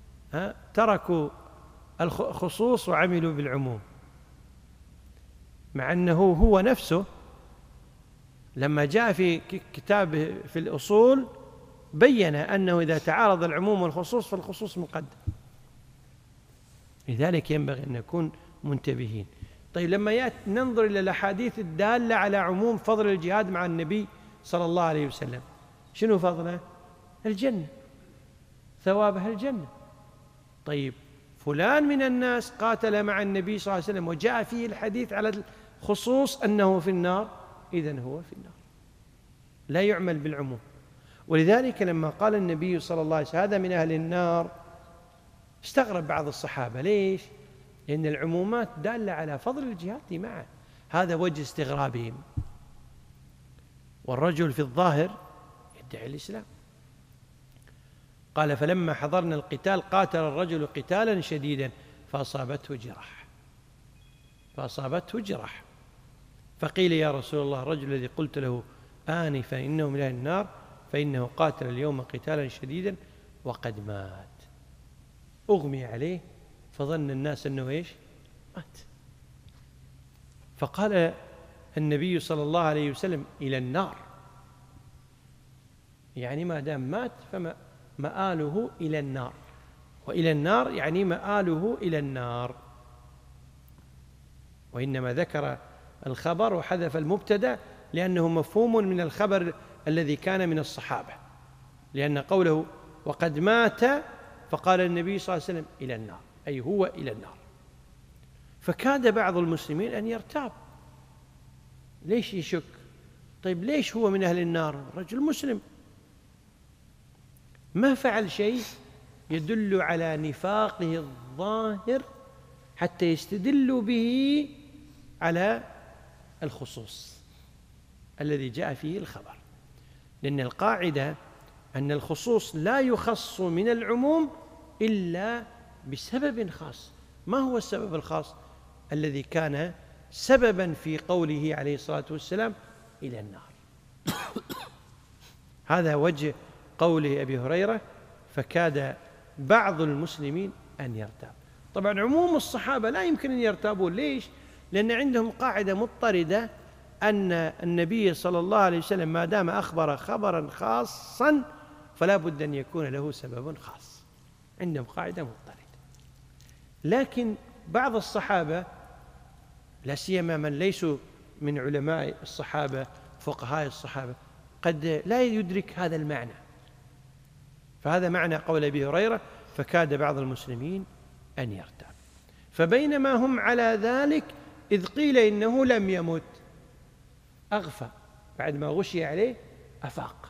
تركوا الخصوص وعملوا بالعموم. مع أنه هو نفسه لما جاء في كتابه في الأصول بين أنه إذا تعارض العموم والخصوص فالخصوص مقدم. لذلك ينبغي أن نكون منتبهين. طيب لما ننظر إلى الأحاديث الدالة على عموم فضل الجهاد مع النبي صلى الله عليه وسلم، شنو فضله؟ الجنة، ثوابها الجنة. طيب فلان من الناس قاتل مع النبي صلى الله عليه وسلم وجاء فيه الحديث على الخصوص أنه في النار، إذن هو في النار، لا يعمل بالعموم. ولذلك لما قال النبي صلى الله عليه وسلم هذا من أهل النار استغرب بعض الصحابة. ليش؟ لأن العمومات دالة على فضل الجهاد معه، هذا وجه استغرابهم. والرجل في الظاهر يدعي الإسلام. قال فلما حضرنا القتال قاتل الرجل قتالا شديدا فأصابته جراح فأصابته جراح فقيل يا رسول الله الرجل الذي قلت له آنفا إنه من أهل النار فإنه قاتل اليوم قتالا شديدا وقد مات. أغمي عليه فظن الناس أنه إيش؟ مات. فقال النبي صلى الله عليه وسلم إلى النار، يعني ما دام مات فما مآله إلى النار، وإلى النار يعني مآله إلى النار. وإنما ذكر الخبر وحذف المبتدأ لأنه مفهوم من الخبر الذي كان من الصحابة، لأن قوله وقد مات فقال النبي صلى الله عليه وسلم إلى النار، أي هو إلى النار. فكاد بعض المسلمين أن يرتاب، ليش يشك؟ طيب ليش هو من أهل النار؟ رجل مسلم ما فعل شيء يدل على نفاقه الظاهر حتى يستدلوا به على الخصوص الذي جاء فيه الخبر. لأن القاعدة أن الخصوص لا يخص من العموم إلا بسبب خاص. ما هو السبب الخاص؟ الذي كان سببا في قوله عليه الصلاة والسلام إلى النار. هذا وجه قوله أبي هريرة فكاد بعض المسلمين أن يرتاب. طبعا عموم الصحابة لا يمكن أن يرتابوا. ليش؟ لأن عندهم قاعدة مضطردة أن النبي صلى الله عليه وسلم ما دام أخبر خبرا خاصا فلا بد أن يكون له سبب خاص. عندهم قاعدة مضطردة. لكن بعض الصحابة لا سيما من ليسوا من علماء الصحابة فقهاء الصحابة قد لا يدرك هذا المعنى. فهذا معنى قول أبي هريرة فكاد بعض المسلمين أن يرتاب. فبينما هم على ذلك إذ قيل إنه لم يمت أغفى، بعد ما غشي عليه أفاق،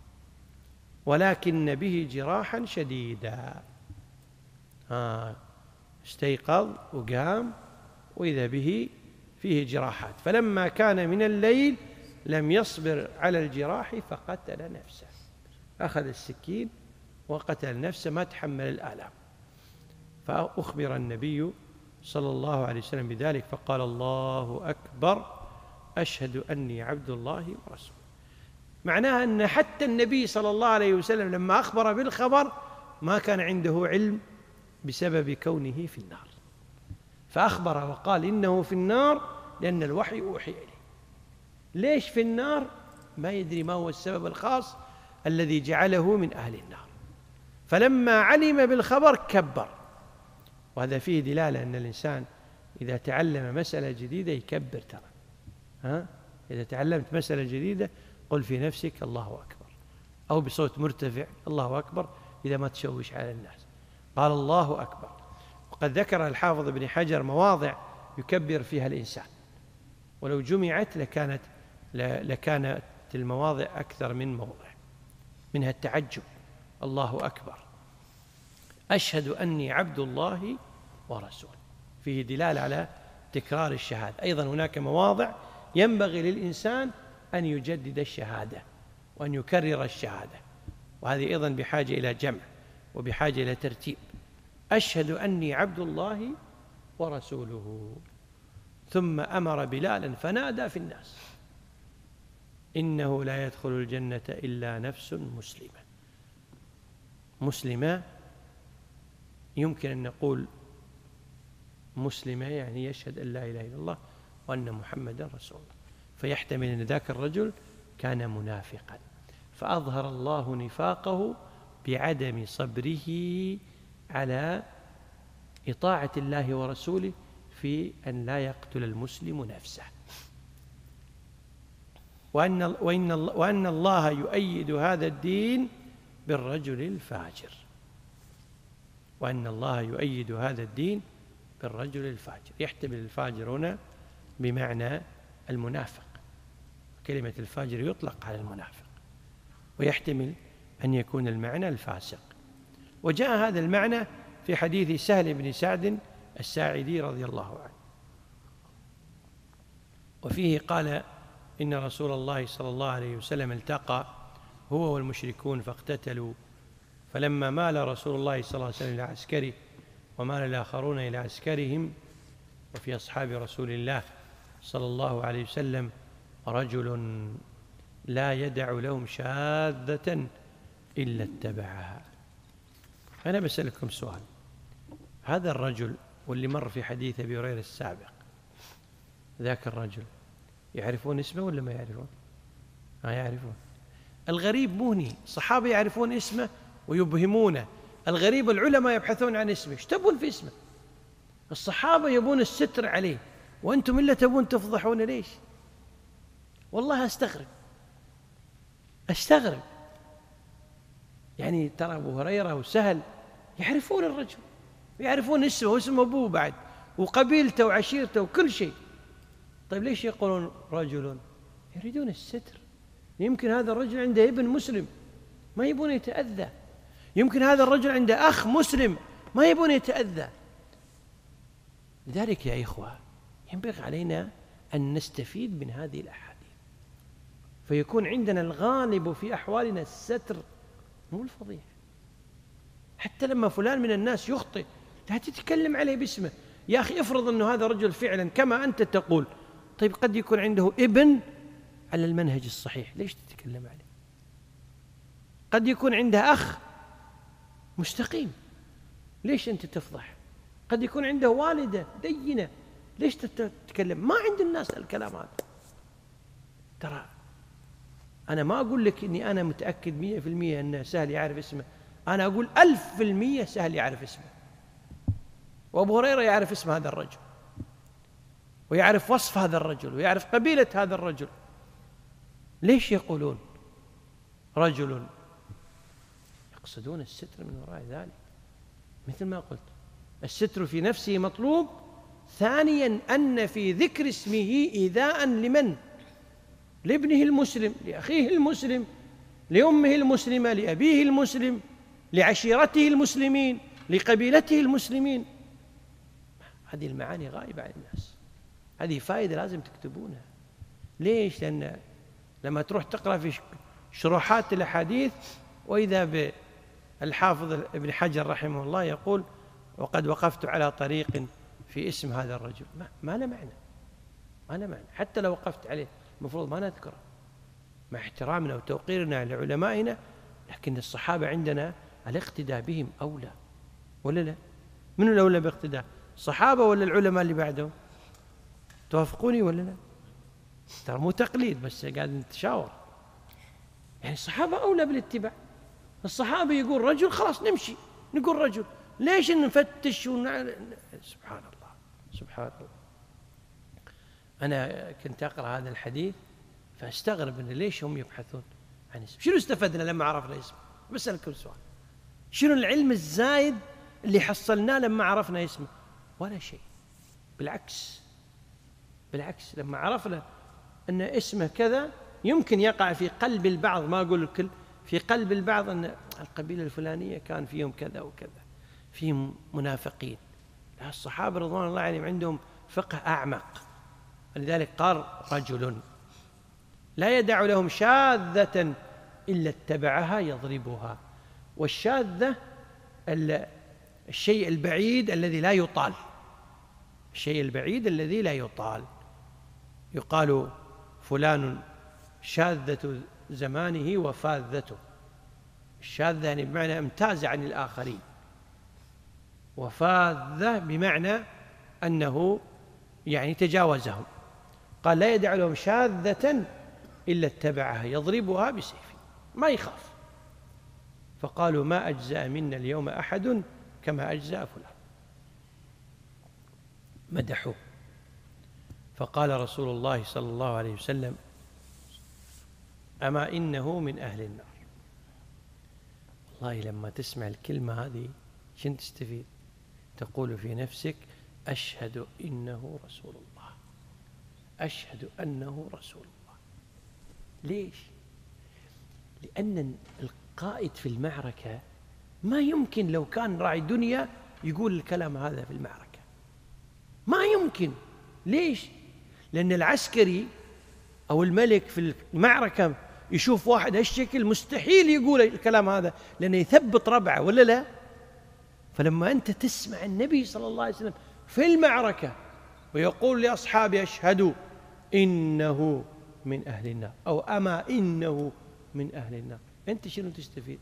ولكن به جراحا شديدا. آه استيقظ وقام وإذا به فيه جراحات. فلما كان من الليل لم يصبر على الجراح فقتل نفسه، أخذ السكين وقتل نفسه، ما تحمل الآلام. فأخبر النبي صلى الله عليه وسلم بذلك فقال الله أكبر أشهد أني عبد الله ورسوله. معناها أن حتى النبي صلى الله عليه وسلم لما أخبر بالخبر ما كان عنده علم بسبب كونه في النار، فأخبر وقال إنه في النار لأن الوحي أوحي إليه. ليش في النار؟ ما يدري ما هو السبب الخاص الذي جعله من أهل النار. فلما علم بالخبر كبر. وهذا فيه دلالة أن الإنسان إذا تعلم مسألة جديدة يكبر. ترى ها إذا تعلمت مسألة جديدة قل في نفسك الله أكبر، أو بصوت مرتفع الله أكبر إذا ما تشوش على الناس. قال الله أكبر. وقد ذكر الحافظ ابن حجر مواضع يكبر فيها الإنسان، ولو جمعت لكانت لكانت المواضع أكثر من موضع. منها التعجب الله أكبر أشهد أني عبد الله ورسوله، فيه دلالة على تكرار الشهادة. أيضا هناك مواضع ينبغي للإنسان أن يجدد الشهادة وأن يكرر الشهادة، وهذه أيضا بحاجة إلى جمع وبحاجة إلى ترتيب. أشهد أني عبد الله ورسوله. ثم أمر بلالا فنادى في الناس إنه لا يدخل الجنة إلا نفس مسلمة. مسلمة يمكن أن نقول مسلمة يعني يشهد أن لا إله إلا الله وأن محمدا رسول الله، فيحتمل أن ذاك الرجل كان منافقا، فأظهر الله نفاقه بعدم صبره على إطاعة الله ورسوله في أن لا يقتل المسلم نفسه، وأن, وإن, وأن الله يؤيد هذا الدين بالرجل الفاجر، وأن الله يؤيد هذا الدين بالرجل الفاجر. يحتمل الفاجر هنا بمعنى المنافق، كلمة الفاجر يطلق على المنافق، ويحتمل أن يكون المعنى الفاسق. وجاء هذا المعنى في حديث سهل بن سعد الساعدي رضي الله عنه، وفيه قال إن رسول الله صلى الله عليه وسلم التقى هو والمشركون فاقتتلوا، فلما مال رسول الله صلى الله عليه وسلم إلى عسكره ومال الآخرون إلى عسكرهم، وفي أصحاب رسول الله صلى الله عليه وسلم رجل لا يدع لهم شاذة إلا اتبعها. أنا بسألكم سؤال، هذا الرجل واللي مر في حديث أبي هريرة السابق، ذاك الرجل يعرفون اسمه ولا ما يعرفون؟ ما يعرفون. الغريب موني صحابة يعرفون اسمه ويبهمونه، الغريب العلماء يبحثون عن اسمه. ايش تبون في اسمه؟ الصحابة يبون الستر عليه، وأنتم إلا تبون تفضحون. ليش؟ والله أستغرب أستغرب يعني ترى أبو هريرة وسهل يعرفون الرجل، يعرفون اسمه واسم أبوه بعد وقبيلته وعشيرته وكل شيء. طيب ليش يقولون رجل؟ يريدون الستر. يمكن هذا الرجل عنده ابن مسلم ما يبون يتأذى، يمكن هذا الرجل عنده أخ مسلم ما يبون يتأذى. لذلك يا إخوة ينبغي علينا أن نستفيد من هذه الأحاديث، فيكون عندنا الغالب في أحوالنا الستر مو الفضيحة. حتى لما فلان من الناس يخطئ لا تتكلم عليه باسمه. يا أخي افرض أنه هذا الرجل فعلا كما أنت تقول، طيب قد يكون عنده ابن على المنهج الصحيح، ليش تتكلم عليه؟ قد يكون عنده أخ مستقيم، ليش أنت تفضح؟ قد يكون عنده والدة دينة، ليش تتكلم؟ ما عند الناس الكلام هذا. ترى أنا ما أقول لك إني أنا متأكد مية في المية أن سهل يعرف اسمه، أنا أقول ألف في المية سهل يعرف اسمه، وأبو هريرة يعرف اسم هذا الرجل، ويعرف وصف هذا الرجل، ويعرف قبيلة هذا الرجل. ليش يقولون رجل؟ يقصدون الستر من وراء ذلك. مثل ما قلت الستر في نفسه مطلوب، ثانيا أن في ذكر اسمه إيذاء لمن؟ لابنه المسلم، لأخيه المسلم، لأمه المسلمة، لأبيه المسلم، لعشيرته المسلمين، لقبيلته المسلمين. هذه المعاني غائبة عن الناس، هذه فائدة لازم تكتبونها. ليش؟ لأن لما تروح تقرأ في شروحات الأحاديث وإذا بالحافظ ابن حجر رحمه الله يقول وقد وقفت على طريق في اسم هذا الرجل، ما, ما له معنى، ما له معنى. حتى لو وقفت عليه المفروض ما نذكره مع احترامنا وتوقيرنا لعلمائنا، لكن الصحابة عندنا الاقتداء بهم أولى ولا لا؟ من الأولى باقتداء؟ الصحابة ولا العلماء اللي بعدهم؟ توافقوني ولا لا؟ ترى مو تقليد بس قاعد نتشاور. يعني الصحابة أولى بالاتباع. الصحابة يقول رجل خلاص نمشي نقول رجل، ليش نفتش ونع... سبحان الله سبحان الله. أنا كنت أقرأ هذا الحديث فأستغرب إن ليش هم يبحثون عن اسم. شنو استفدنا لما عرفنا اسمه؟ بسألكم سؤال، شنو العلم الزايد اللي حصلناه لما عرفنا اسمه؟ ولا شيء. بالعكس بالعكس لما عرفنا أن اسمه كذا يمكن يقع في قلب البعض، ما أقول الكل، في قلب البعض أن القبيلة الفلانية كان فيهم كذا وكذا، فيهم منافقين. الصحابة رضوان الله عليهم عندهم فقه أعمق، لذلك قال رجل لا يدع لهم شاذة إلا اتبعها يضربها. والشاذة الشيء البعيد الذي لا يطال، الشيء البعيد الذي لا يطال. يقال فلان شاذة زمانه وفاذته. الشاذة يعني بمعنى امتاز عن الآخرين، وفاذة بمعنى أنه يعني تجاوزهم. قال لا يدع لهم شاذة إلا اتبعها يضربها بسيفه، ما يخاف. فقالوا ما أجزأ منا اليوم أحد كما أجزأ فلان، مدحوه. فقال رسول الله صلى الله عليه وسلم أما إنه من أهل النار. والله لما تسمع الكلمة هذه شن تستفيد؟ تقول في نفسك أشهد إنه رسول الله، أشهد أنه رسول الله. ليش؟ لأن القائد في المعركة ما يمكن لو كان راعي دنيا يقول الكلام هذا في المعركة، ما يمكن. ليش؟ لأن العسكري أو الملك في المعركة يشوف واحد هالشكل مستحيل يقول الكلام هذا، لأنه يثبت ربعه ولا لا؟ فلما أنت تسمع النبي صلى الله عليه وسلم في المعركة ويقول لأصحابه أشهدوا إنه من أهل النار أو أما إنه من أهل النار، أنت شنو تستفيد؟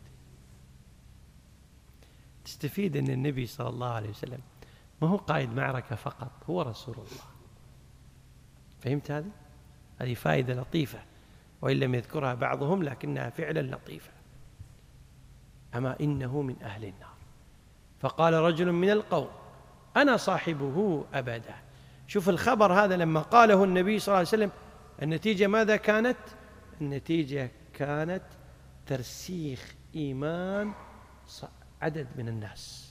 تستفيد أن النبي صلى الله عليه وسلم ما هو قائد معركة فقط، هو رسول الله. فهمت هذه؟ هذه فائدة لطيفة وإن لم يذكرها بعضهم لكنها فعلا لطيفة. أما إنه من أهل النار. فقال رجل من القوم أنا صاحبه أبدا. شوف الخبر هذا لما قاله النبي صلى الله عليه وسلم النتيجة ماذا كانت؟ النتيجة كانت ترسيخ إيمان عدد من الناس،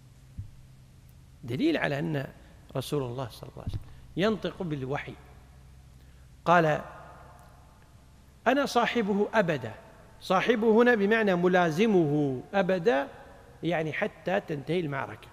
دليل على أن رسول الله صلى الله عليه وسلم ينطق بالوحي. قال أنا صاحبه أبدا، صاحبه هنا بمعنى ملازمه أبدا، يعني حتى تنتهي المعركة.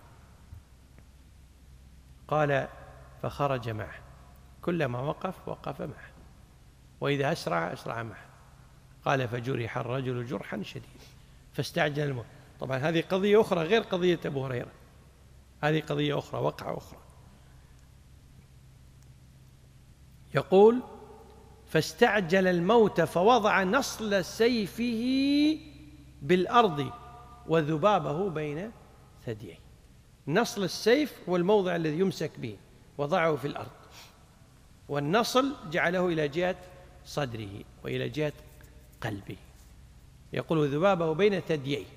قال فخرج معه، كلما وقف وقف معه، وإذا أسرع أسرع معه. قال فجرح الرجل جرحا شديدا فاستعجل الموت. طبعا هذه قضية أخرى غير قضية أبو هريرة، هذه قضية أخرى، وقعة أخرى. يقول فاستعجل الموت فوضع نصل سيفه بالأرض وذبابه بين ثدييه. نصل السيف هو الموضع الذي يمسك به، وضعه في الأرض، والنصل جعله إلى جهة صدره وإلى جهة قلبه. يقول ذبابه بين ثدييه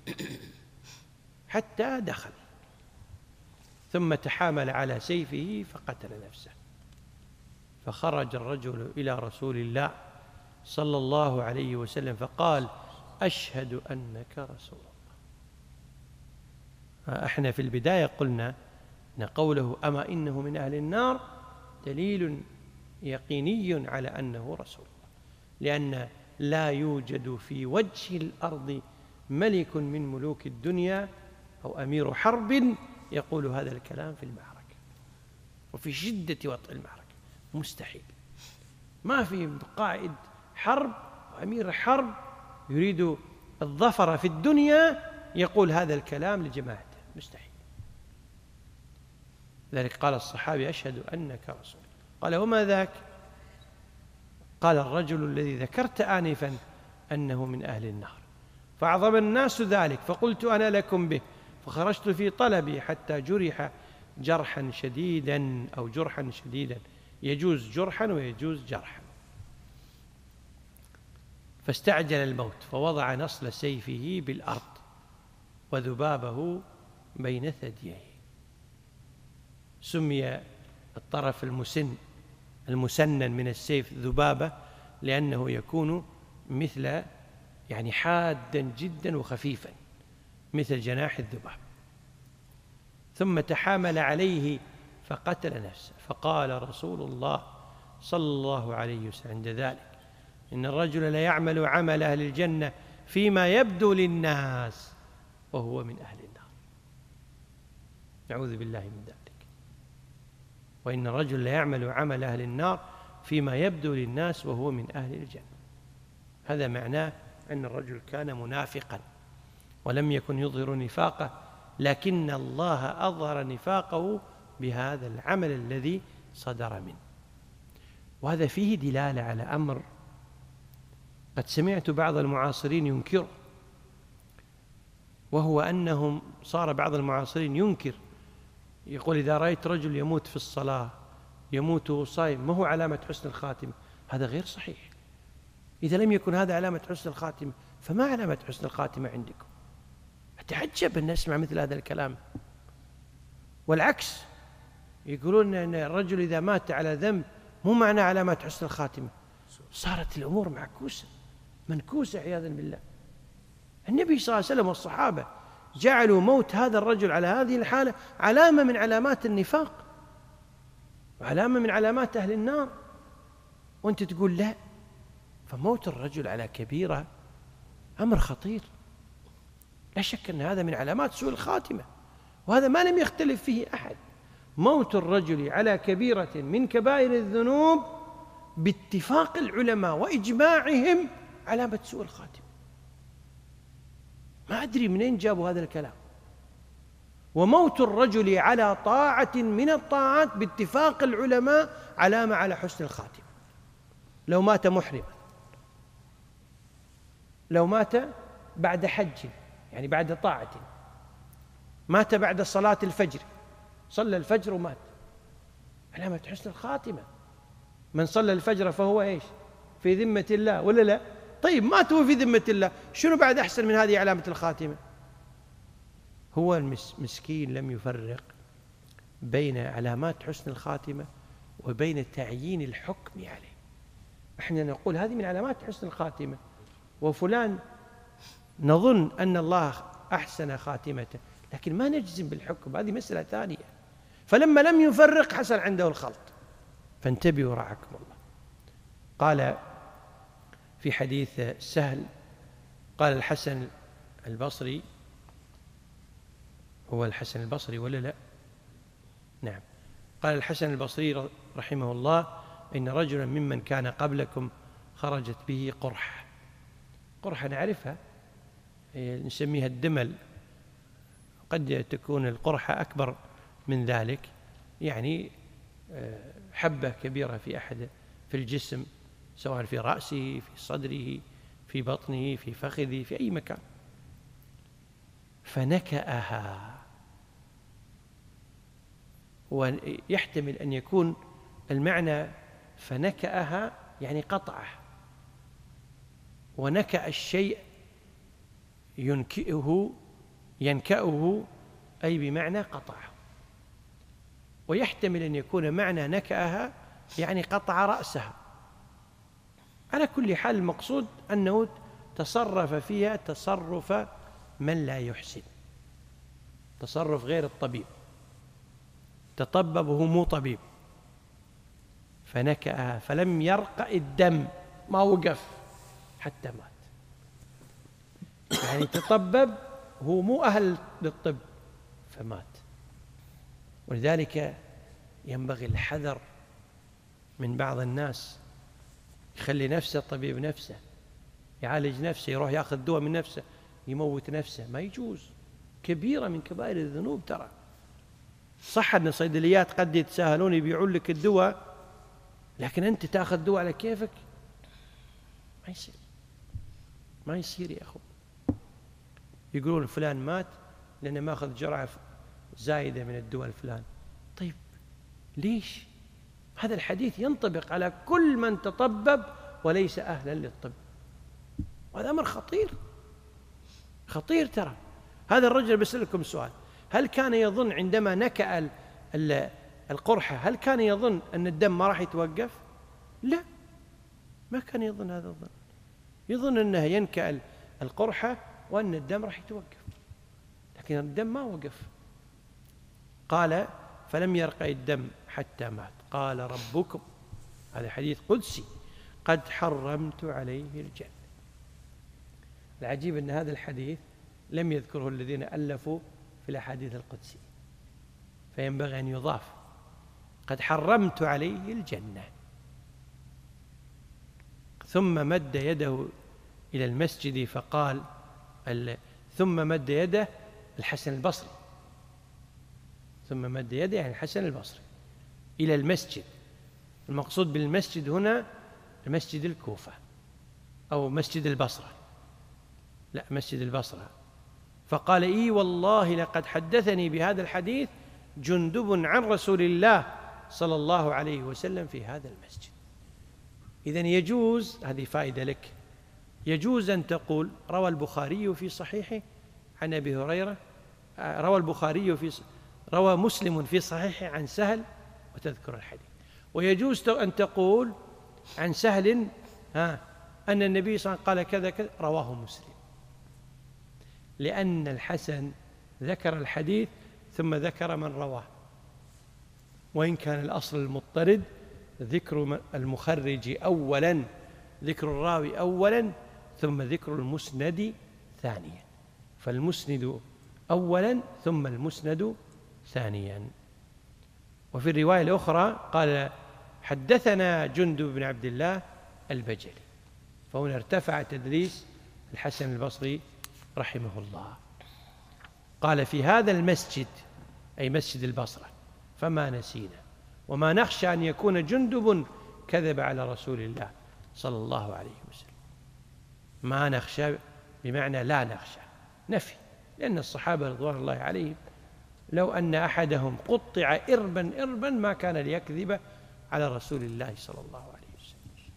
حتى دخل، ثم تحامل على سيفه فقتل نفسه. فخرج الرجل إلى رسول الله صلى الله عليه وسلم فقال أشهد أنك رسول الله. احنا في البداية قلنا أن قوله أما إنه من أهل النار دليل يقيني على أنه رسول الله، لأن لا يوجد في وجه الأرض ملك من ملوك الدنيا أو أمير حرب يقول هذا الكلام في المعركة وفي شدة وطء المعركة، مستحيل. ما في قائد حرب وأمير حرب يريد الظفر في الدنيا يقول هذا الكلام لجماعته، مستحيل. ذلك قال الصحابي أشهد أنك رسول. قال وما ذاك؟ قال الرجل الذي ذكرت آنفا أنه من أهل النار. فأعظم الناس ذلك فقلت أنا لكم به، فخرجت في طلبي حتى جرح جرحا شديدا أو جرحا شديدا، يجوز جرحا ويجوز جرحا. فاستعجل الموت فوضع نصل سيفه بالأرض وذبابه بين ثدييه. سمي الطرف المسن المسنن من السيف ذبابة لأنه يكون مثل يعني حادا جدا وخفيفا مثل جناح الذباب. ثم تحامل عليه فقتل نفسه. فقال رسول الله صلى الله عليه وسلم عند ذلك إن الرجل لا يعمل عمل أهل الجنة فيما يبدو للناس وهو من أهل النار. نعوذ بالله من ذلك. وإن الرجل لا يعمل عمل أهل النار فيما يبدو للناس وهو من أهل الجنة. هذا معناه أن الرجل كان منافقا ولم يكن يظهر نفاقه، لكن الله أظهر نفاقه بهذا العمل الذي صدر منه. وهذا فيه دلالة على أمر قد سمعت بعض المعاصرين ينكره، وهو أنهم صار بعض المعاصرين ينكر، يقول إذا رأيت رجل يموت في الصلاة يموت صائم ما هو علامة حسن الخاتمة، هذا غير صحيح. إذا لم يكن هذا علامة حسن الخاتمة فما علامة حسن الخاتمة عندكم؟ أتعجب أن أسمع مثل هذا الكلام. والعكس، يقولون أن الرجل إذا مات على ذنب مو معنى علامات حسن الخاتمة. صارت الأمور معكوسة منكوسة عياذا بالله. النبي صلى الله عليه وسلم والصحابة جعلوا موت هذا الرجل على هذه الحالة علامة من علامات النفاق وعلامة من علامات أهل النار، وأنت تقول لا. فموت الرجل على كبيرة أمر خطير، لا شك أن هذا من علامات سوء الخاتمة، وهذا ما لم يختلف فيه أحد. موت الرجل على كبيرة من كبائر الذنوب باتفاق العلماء وإجماعهم علامة سوء الخاتمة. ما أدري منين جابوا هذا الكلام. وموت الرجل على طاعة من الطاعات باتفاق العلماء علامة على حسن الخاتمة. لو مات محرما، لو مات بعد حج يعني بعد طاعة، مات بعد صلاة الفجر، صلى الفجر ومات، علامة حسن الخاتمة. من صلى الفجر فهو إيش؟ في ذمة الله ولا لا؟ طيب مات هو في ذمة الله، شنو بعد أحسن من هذه علامة الخاتمة؟ هو المسكين لم يفرق بين علامات حسن الخاتمة وبين تعيين الحكم عليه. احنا نقول هذه من علامات حسن الخاتمة، وفلان نظن أن الله أحسن خاتمته، لكن ما نجزم بالحكم، هذه مسألة ثانية. فلما لم يفرق حصل عنده الخلط، فانتبهوا رعاكم الله. قال في حديث سهل، قال الحسن البصري، هو الحسن البصري ولا لا؟ نعم. قال الحسن البصري رحمه الله: إن رجلا ممن كان قبلكم خرجت به قرحة. قرحة نعرفها، نسميها الدمل، قد تكون القرحة أكبر من ذلك، يعني حبة كبيرة في أحد في الجسم، سواء في رأسه، في صدره، في بطنه، في فخذه، في أي مكان. فنكأها، ويحتمل أن يكون المعنى فنكأها يعني قطعه، ونكأ الشيء ينكئه ينكأه أي بمعنى قطعه، ويحتمل أن يكون معنى نكأها يعني قطع رأسها. على كل حال المقصود أنه تصرف فيها تصرف من لا يحسن، تصرف غير الطبيب، تطبب وهو مو طبيب. فنكأها فلم يرقى الدم، ما وقف حتى مات، يعني تطبب هو مو أهل للطب فمات. ولذلك ينبغي الحذر من بعض الناس، يخلي نفسه طبيب نفسه، يعالج نفسه، يروح ياخذ دواء من نفسه، يموت نفسه، ما يجوز. كبيرة من كبائر الذنوب ترى. صح أن الصيدليات قد يتساهلون يبيعون لك الدواء، لكن أنت تأخذ دواء على كيفك، ما يصير، ما يصير يا أخو. يقولون فلان مات لأنه ما أخذ جرعة زايدة من الدواء الفلان. طيب ليش؟ هذا الحديث ينطبق على كل من تطبب وليس أهلا للطب، وهذا أمر خطير خطير ترى. هذا الرجل بسألكم سؤال: هل كان يظن عندما نكأ القرحة هل كان يظن أن الدم ما راح يتوقف؟ لا، ما كان يظن هذا الظن، يظن أنه ينكأ القرحة وأن الدم راح يتوقف، لكن الدم ما وقف. قال: فلم يرقى الدم حتى مات. قال ربكم، هذا حديث قدسي، قد حرمت عليه الجنة. العجيب أن هذا الحديث لم يذكره الذين ألفوا في الأحاديث القدسية، فينبغي أن يضاف: قد حرمت عليه الجنة. ثم مد يده إلى المسجد فقال ثم مد يده الحسن البصري، ثم مد يده يعني الحسن البصري إلى المسجد. المقصود بالمسجد هنا مسجد الكوفة أو مسجد البصرة، لا مسجد البصرة. فقال: إي والله لقد حدثني بهذا الحديث جندب عن رسول الله صلى الله عليه وسلم في هذا المسجد. إذن يجوز، هذه فائدة لك، يجوز أن تقول روى البخاري في صحيحه عن أبي هريرة، روى البخاري في روى مسلم في صحيحه عن سهل وتذكر الحديث. ويجوز أن تقول عن سهل ها أن النبي صلى الله عليه وسلم قال كذا كذا رواه مسلم، لأن الحسن ذكر الحديث ثم ذكر من رواه، وإن كان الأصل المضطرد ذكر المخرج أولا، ذكر الراوي أولا ثم ذكر المسند ثانيا، فالمسند أولا ثم المسند ثانيا. وفي الرواية الأخرى قال حدثنا جندب بن عبد الله البجلي، فهنا ارتفع تدليس الحسن البصري رحمه الله. قال في هذا المسجد، أي مسجد البصرة، فما نسينا وما نخشى أن يكون جندب كذب على رسول الله صلى الله عليه وسلم. ما نخشى بمعنى لا نخشى، نفي، لأن الصحابة رضوان الله عليهم لو أن أحدهم قطع إربا إربا ما كان ليكذب على رسول الله صلى الله عليه وسلم.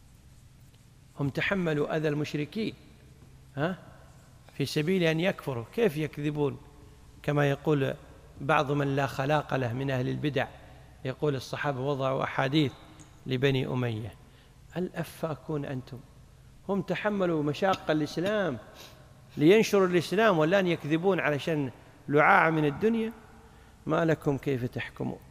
هم تحملوا أذى المشركين ها في سبيل أن يكفروا، كيف يكذبون؟ كما يقول بعض من لا خلاق له من أهل البدع، يقول الصحابة وضعوا أحاديث لبني أمية. الأفاكون أنتم، هم تحملوا مشاق الإسلام لينشروا الإسلام والآن يكذبون علشان لعاعة من الدنيا. ما لكم كيف تحكمون؟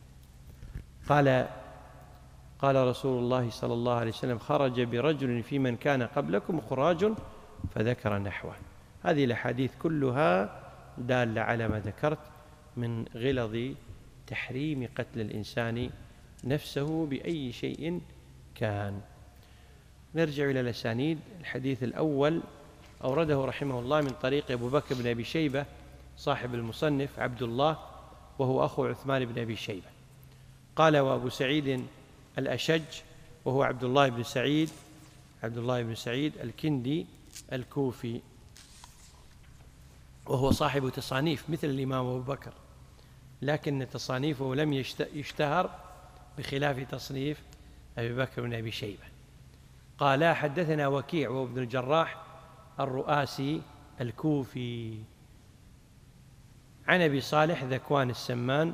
قال قال رسول الله صلى الله عليه وسلم خرج برجل في من كان قبلكم خراج فذكر نحوه. هذه الأحاديث كلها دالة على ما ذكرت من غلظ تحريم قتل الإنسان نفسه بأي شيء كان. نرجع إلى الأسانيد. الحديث الأول أورده رحمه الله من طريق أبو بكر بن أبي شيبة صاحب المصنف عبد الله، وهو أخو عثمان بن أبي شيبة. قال وأبو سعيد الأشج وهو عبد الله بن سعيد عبد الله بن سعيد الكندي الكوفي، وهو صاحب تصانيف مثل الإمام أبو بكر، لكن تصانيفه لم يشتهر بخلاف تصنيف أبي بكر بن أبي شيبة. قال حدثنا وكيع وابن الجراح الرؤاسي الكوفي عن أبي صالح ذكوان السمان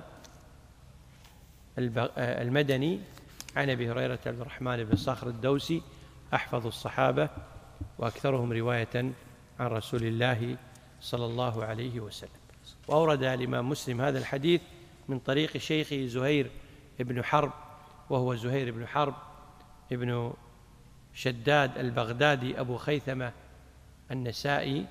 المدني عن أبي هريرة عبد الرحمن بن صخر الدوسي أحفظ الصحابة وأكثرهم رواية عن رسول الله صلى الله عليه وسلم. وأورد الإمام مسلم هذا الحديث من طريق شيخه زهير بن حرب، وهو زهير بن حرب ابن شداد البغدادي أبو خيثمة النسائي.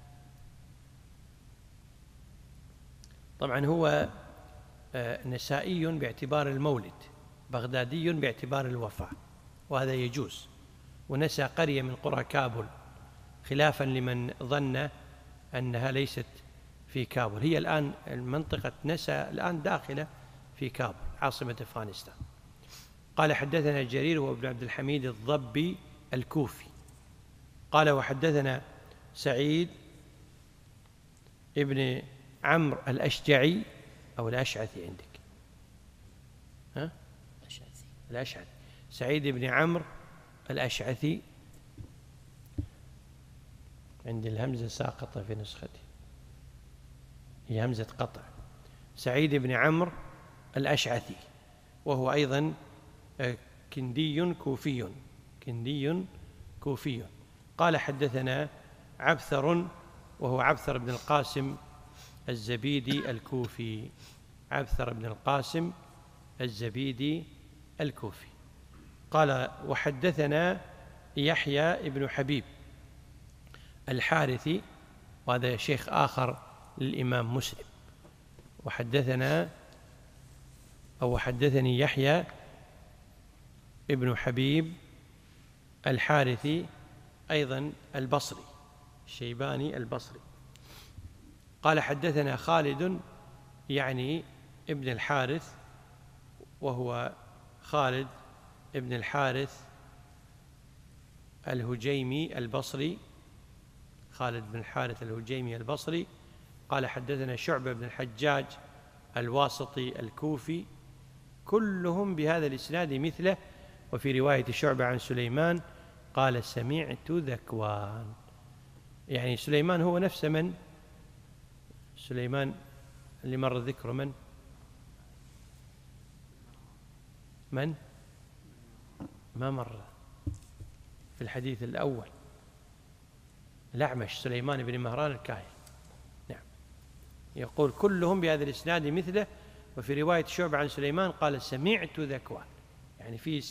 طبعا هو نسائي باعتبار المولد، بغدادي باعتبار الوفاة، وهذا يجوز. ونسى قرية من قرى كابل، خلافا لمن ظن أنها ليست في كابل. هي الآن منطقة نسى الآن داخلة في كابل عاصمة أفغانستان. قال حدثنا جرير وابن عبد الحميد الضبي الكوفي قال وحدثنا سعيد ابن عمرو الأشجعي أو الأشعثي عندك ها؟ الأشعثي الأشعثي سعيد بن عمرو الأشعثي، عندي الهمزة ساقطة في نسختي، هي همزة قطع. سعيد بن عمرو الأشعثي وهو أيضا كندي كوفي كندي كوفي. قال حدثنا عبثر وهو عبثر بن القاسم الزبيدي الكوفي عبثر بن القاسم الزبيدي الكوفي. قال وحدثنا يحيى ابن حبيب الحارثي، وهذا شيخ آخر للإمام مسلم. وحدثنا أو حدثني يحيى ابن حبيب الحارثي أيضا البصري الشيباني البصري. قال حدثنا خالد يعني ابن الحارث، وهو خالد ابن الحارث الهجيمي البصري، خالد بن الحارث الهجيمي البصري. قال حدثنا شعبة بن الحجاج الواسطي الكوفي كلهم بهذا الإسناد مثله. وفي رواية شعبة عن سليمان قال سمعت ذكوان، يعني سليمان هو نفس من؟ سليمان اللي مر ذكره من؟ من؟ ما مر في الحديث الأول، الأعمش سليمان بن مهران الكاهلي. نعم، يقول كلهم بهذا الإسناد مثله. وفي رواية شعبة عن سليمان قال سمعت ذكوان، يعني في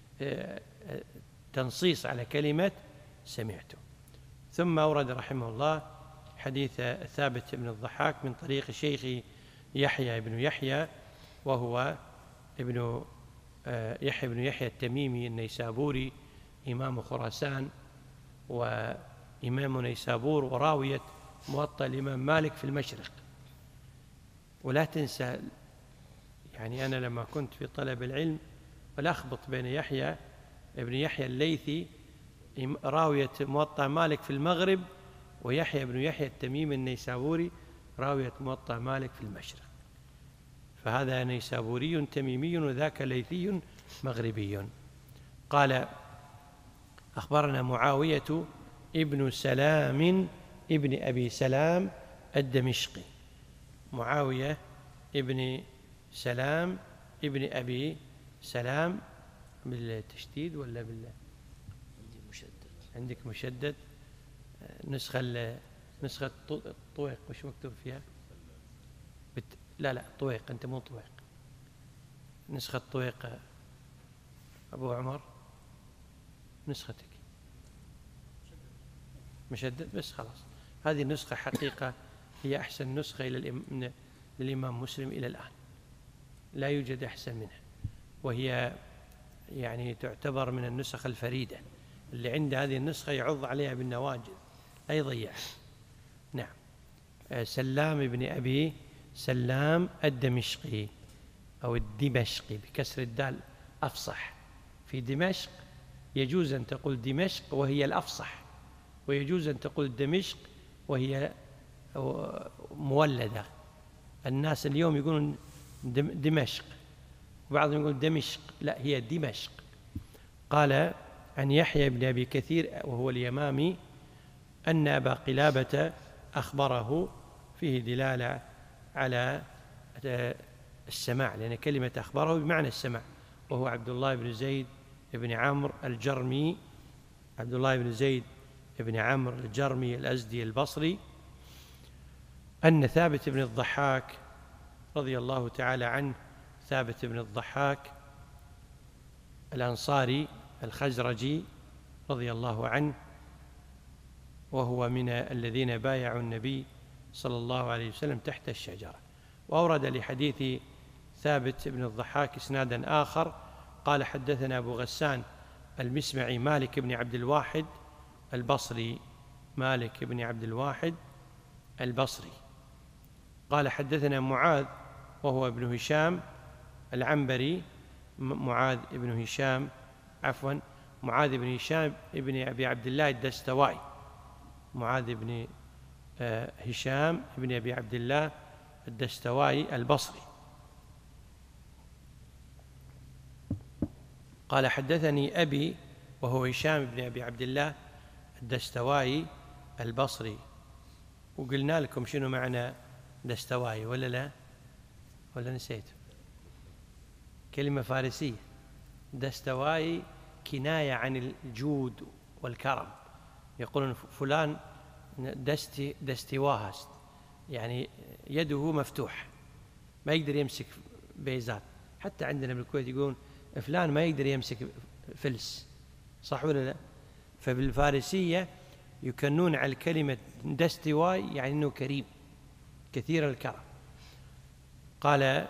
تنصيص على كلمة سمعت. ثم أورد رحمه الله حديث ثابت بن الضحاك من طريق شيخ يحيى بن يحيى، وهو ابن يحيى بن يحيى التميمي النيسابوري، إمام خراسان وإمام نيسابور وراوية موطأ الإمام مالك في المشرق. ولا تنسى، يعني أنا لما كنت في طلب العلم والأخبط بين يحيى ابن يحيى الليثي راوية موطأ مالك في المغرب، ويحيى بن يحيى التميمي النيسابوري راوية موطأ مالك في المشرق، فهذا نيسابوري تميمي وذاك ليثي مغربي. قال أخبرنا معاوية ابن سلام ابن أبي سلام الدمشقي، معاوية ابن سلام ابن أبي سلام بالتشديد ولا بالله؟ عندي مشدد. عندك مشدد. نسخة نسخة طويق وش مكتوب فيها؟ بت... لا لا طويق، أنت مو طويق. نسخة طويق أبو عمر، نسختك مشدد بس خلاص. هذه النسخة حقيقة هي أحسن نسخة إلى للإمام مسلم إلى الآن، لا يوجد أحسن منها، وهي يعني تعتبر من النسخ الفريدة. اللي عند هذه النسخة يعض عليها بالنواجذ لا يضيعها. نعم. سلام بن أبي سلام الدمشقي أو الدمشقي بكسر الدال أفصح. في دمشق يجوز أن تقول دمشق وهي الأفصح، ويجوز أن تقول دمشق وهي مولدة. الناس اليوم يقولون دمشق، وبعضهم يقول دمشق، لا هي دمشق. قال عن يحيى بن أبي كثير وهو اليمامي أن أبا قلابة أخبره، فيه دلالة على السماع، لأن كلمة أخبره بمعنى السماع، وهو عبد الله بن زيد بن عمرو الجرمي، عبد الله بن زيد بن عمرو الجرمي الأزدي البصري، أن ثابت بن الضحاك رضي الله تعالى عنه، ثابت بن الضحاك الأنصاري الخزرجي رضي الله عنه، وهو من الذين بايعوا النبي صلى الله عليه وسلم تحت الشجرة. وأورد لحديث ثابت بن الضحاك إسنادا آخر قال حدثنا أبو غسان المسمعي مالك بن عبد الواحد البصري، مالك بن عبد الواحد البصري قال حدثنا معاذ وهو ابن هشام العنبري، معاذ ابن هشام عفوا معاذ بن هشام ابن أبي عبد الله الدستوائي، معاذ بن هشام ابن أبي عبد الله الدستوائي البصري قال حدثني أبي وهو هشام بن أبي عبد الله الدستوائي البصري. وقلنا لكم شنو معنى دستوائي ولا لا؟ ولا نسيت؟ كلمة فارسية. دستوائي كناية عن الجود والكرم، يقولون فلان دستي دستواهست، يعني يده مفتوح ما يقدر يمسك بيزات. حتى عندنا بالكويت يقولون فلان ما يقدر يمسك فلس، صح ولا لا؟ فبالفارسية يكنون على الكلمة دستواي يعني أنه كريم كثير الكرم. قال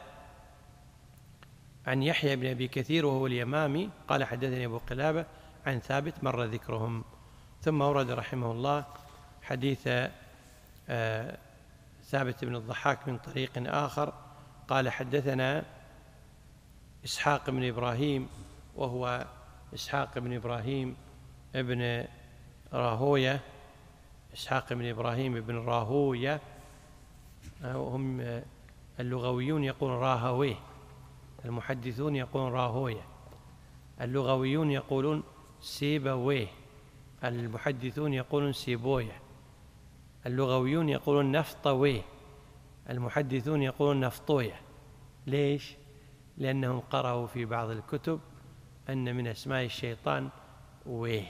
عن يحيى بن أبي كثير وهو اليمامي قال حدثني أبو قلابة عن ثابت مر ذكرهم. ثم أورد رحمه الله حديث آه ثابت بن الضحاك من طريق آخر قال حدثنا إسحاق بن إبراهيم وهو إسحاق بن إبراهيم ابن راهوية، إسحاق بن إبراهيم ابن راهوية، هم اللغويون يقول راهويه، المحدثون يقولون راهوية، اللغويون يقولون سيبويه، المحدثون يقولون سيبويه، اللغويون يقولون نفطويه، المحدثون يقولون نفطويه. ليش؟ لأنهم قرأوا في بعض الكتب أن من أسماء الشيطان ويه،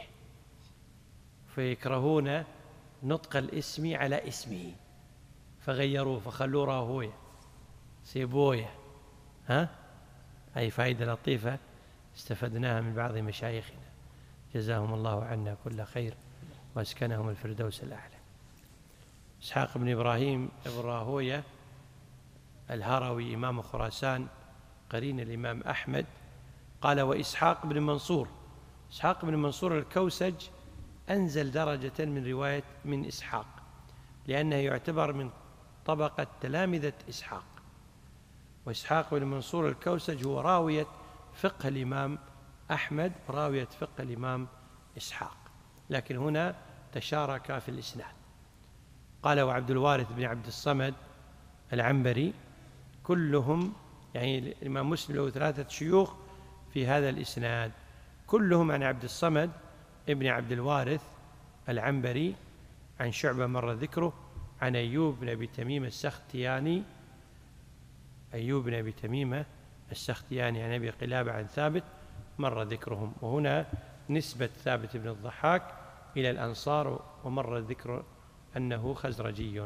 فيكرهون نطق الاسم على اسمه فغيروه فخلوه راهوية سيبويه. ها؟ أي فائدة لطيفة استفدناها من بعض مشايخنا، جزاهم الله عنا كل خير واسكنهم الفردوس الأعلى. إسحاق بن إبراهيم بن راهوية الهروي إمام خراسان قرين الإمام أحمد، قال وإسحاق بن منصور، إسحاق بن منصور الكوسج أنزل درجة من رواية من إسحاق، لأنه يعتبر من طبقة تلامذة إسحاق، وإسحاق بن منصور الكوسج هو راوية فقه الإمام أحمد راوية فقه الإمام إسحاق، لكن هنا تشارك في الإسناد. قال وعبد الوارث بن عبد الصمد العنبري، كلهم يعني الإمام مسلم له ثلاثة شيوخ في هذا الإسناد، كلهم عن عبد الصمد ابن عبد الوارث العنبري عن شعبة مر ذكره، عن أيوب بن أبي تميم السختياني، أيوب بن أبي تميم السختياني عن أبي قلابة عن ثابت مر ذكرهم، وهنا نسبة ثابت بن الضحاك إلى الأنصار، ومر الذكر أنه خزرجي.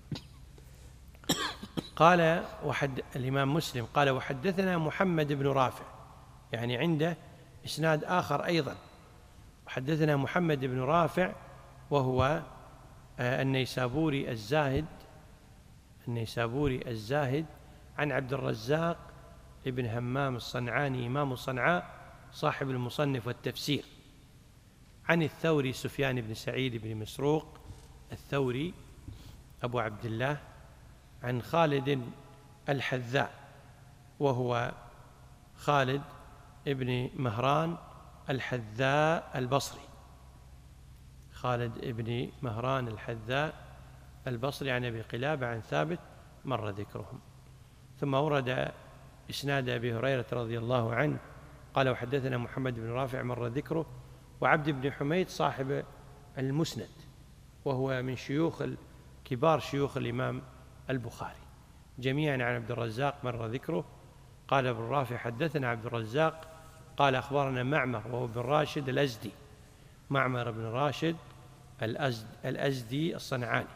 قال وحد الإمام مسلم قال وحدثنا محمد بن رافع، يعني عنده إسناد آخر أيضا، وحدثنا محمد بن رافع وهو النيسابوري الزاهد النيسابوري الزاهد عن عبد الرزاق ابن همام الصنعاني إمام صنعاء صاحب المصنف والتفسير، عن الثوري سفيان بن سعيد بن مسروق الثوري أبو عبد الله، عن خالد الحذاء وهو خالد ابن مهران الحذاء البصري، خالد ابن مهران الحذاء البصري عن أبي قلابة عن ثابت مر ذكرهم. ثم ورد إسناد أبي هريرة رضي الله عنه قال وحدثنا محمد بن رافع مر ذكره، وعبد بن حميد صاحب المسند وهو من شيوخ كبار شيوخ الإمام البخاري، جميعا عن عبد الرزاق مر ذكره. قال ابن رافع حدثنا عبد الرزاق قال أخبرنا معمر وهو بن راشد الأزدي، معمر بن راشد الأزد الأزدي الصنعاني،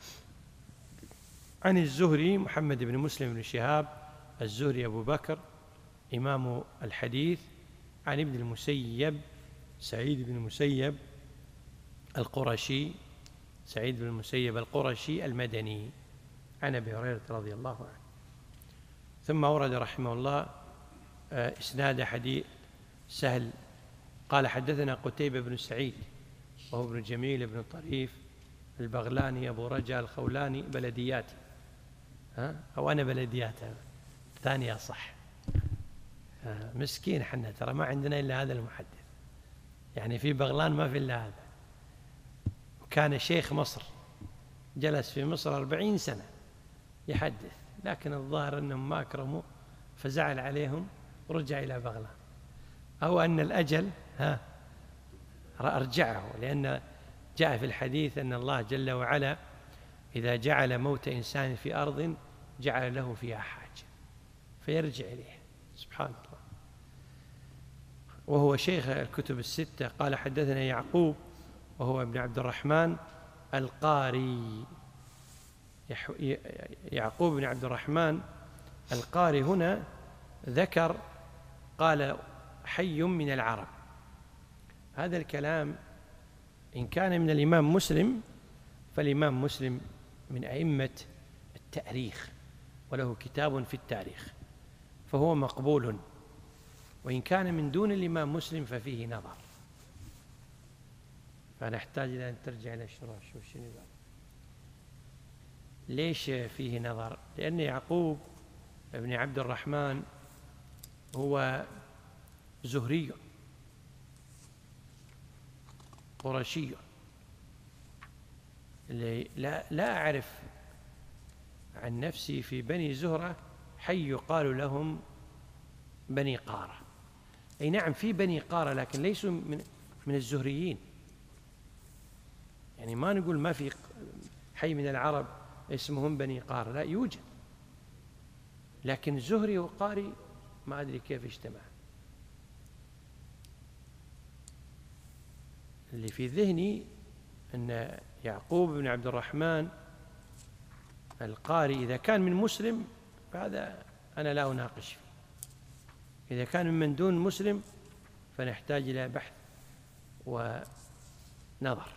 عن الزهري محمد بن مسلم بن شهاب الزهري أبو بكر إمام الحديث، عن ابن المسيب سعيد بن المسيب القرشي سعيد بن المسيب القرشي المدني، عن أبي هريرة رضي الله عنه. ثم ورد رحمه الله إسناد حديث سهل قال حدثنا قتيبة بن سعيد وهو ابن جميل بن طريف البغلاني أبو رجاء الخولاني بلدياتي، ها أو أنا بلدياتها ثانية صح، مسكين حنا ترى ما عندنا إلا هذا المحدث، يعني في بغلان ما في إلا هذا، وكان شيخ مصر جلس في مصر أربعين سنة يحدث، لكن الظاهر أنهم ما أكرموا فزعل عليهم ورجع إلى بغلان، أو أن الأجل ها أرجعه، لأن جاء في الحديث أن الله جل وعلا إذا جعل موت إنسان في أرض جعل له فيها حاجة فيرجع إليه سبحان الله. وهو شيخ الكتب الستة. قال حدثنا يعقوب وهو ابن عبد الرحمن القاري، يعقوب بن عبد الرحمن القاري هنا ذكر قال حي من العرب، هذا الكلام إن كان من الإمام مسلم فالإمام مسلم من أئمة التاريخ وله كتاب في التاريخ فهو مقبول، وإن كان من دون الإمام مسلم ففيه نظر، فنحتاج إلى أن ترجع إلى الشروح. شوف شنو قال ليش فيه نظر؟ لأن يعقوب ابن عبد الرحمن هو زهري قرشي، لا, لا أعرف عن نفسي في بني زهرة حي يقال لهم بني قارة. أي نعم في بني قارة لكن ليسوا من من الزهريين، يعني ما نقول ما في حي من العرب اسمهم بني قارة، لا يوجد، لكن زهري وقاري ما أدري كيف اجتمع. اللي في ذهني أن يعقوب بن عبد الرحمن القاري إذا كان من مسلم فهذا أنا لا أناقش فيه، إذا كان من دون مسلم فنحتاج إلى بحث ونظر.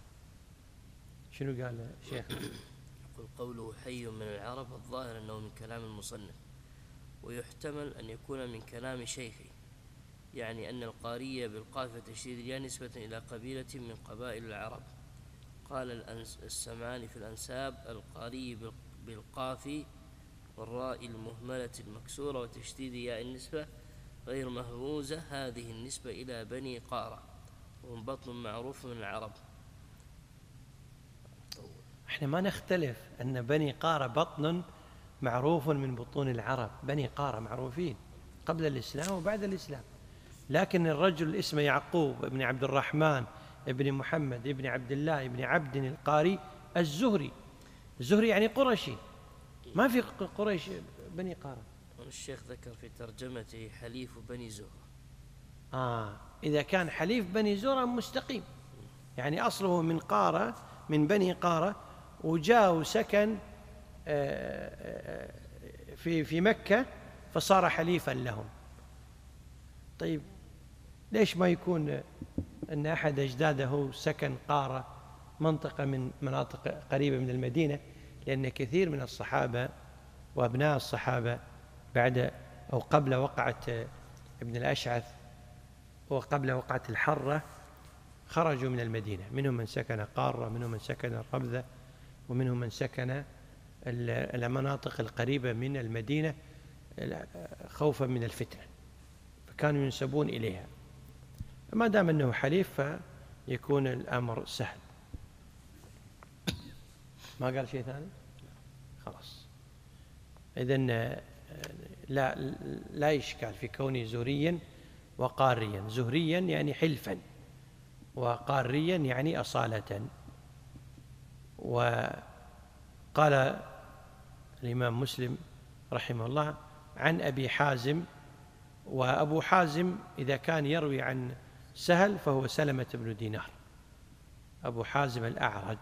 شنو قال شيخنا؟ يقول قوله حي من العرب الظاهر أنه من كلام المصنف، ويحتمل أن يكون من كلام شيخي، يعني أن القارية بالقاف وتشديد الياء نسبة إلى قبيلة من قبائل العرب. قال السمعاني في الأنساب القاري بالقاف والراء المهملة المكسورة وتشديد ياء النسبة غير مهموزة، هذه النسبة إلى بني قارة وهم بطن معروف من العرب. احنا ما نختلف أن بني قارة بطن معروف من بطون العرب، بني قارة معروفين قبل الإسلام وبعد الإسلام، لكن الرجل اسمه يعقوب ابن عبد الرحمن ابن محمد ابن عبد الله ابن عبد القاري الزهري. الزهري يعني قرشي، ما في قريش بني قارة. الشيخ ذكر في ترجمته حليف بني زهرة. آه إذا كان حليف بني زهرة مستقيم، يعني أصله من قارة من بني قارة وجاء وسكن في في مكة فصار حليفا لهم. طيب ليش ما يكون أن أحد أجداده سكن قارة منطقة من مناطق قريبة من المدينة؟ لأن كثير من الصحابة وأبناء الصحابة بعد أو قبل وقعة ابن الأشعث وقبل وقعة الحرة خرجوا من المدينة، منهم من سكن قارة، منهم من سكن الربذة، ومنهم من سكن المناطق القريبة من المدينة خوفا من الفتنة، فكانوا ينسبون إليها. ما دام أنه حليف فيكون الأمر سهل. ما قال شيء ثاني؟ خلاص. إذن لا لا إشكال في كونه زهريا وقاريا. زهريا يعني حلفا، وقاريا يعني أصالة. وقال الإمام مسلم رحمه الله عن أبي حازم، وأبو حازم إذا كان يروي عن سهل فهو سلمة بن دينار، أبو حازم الأعرج،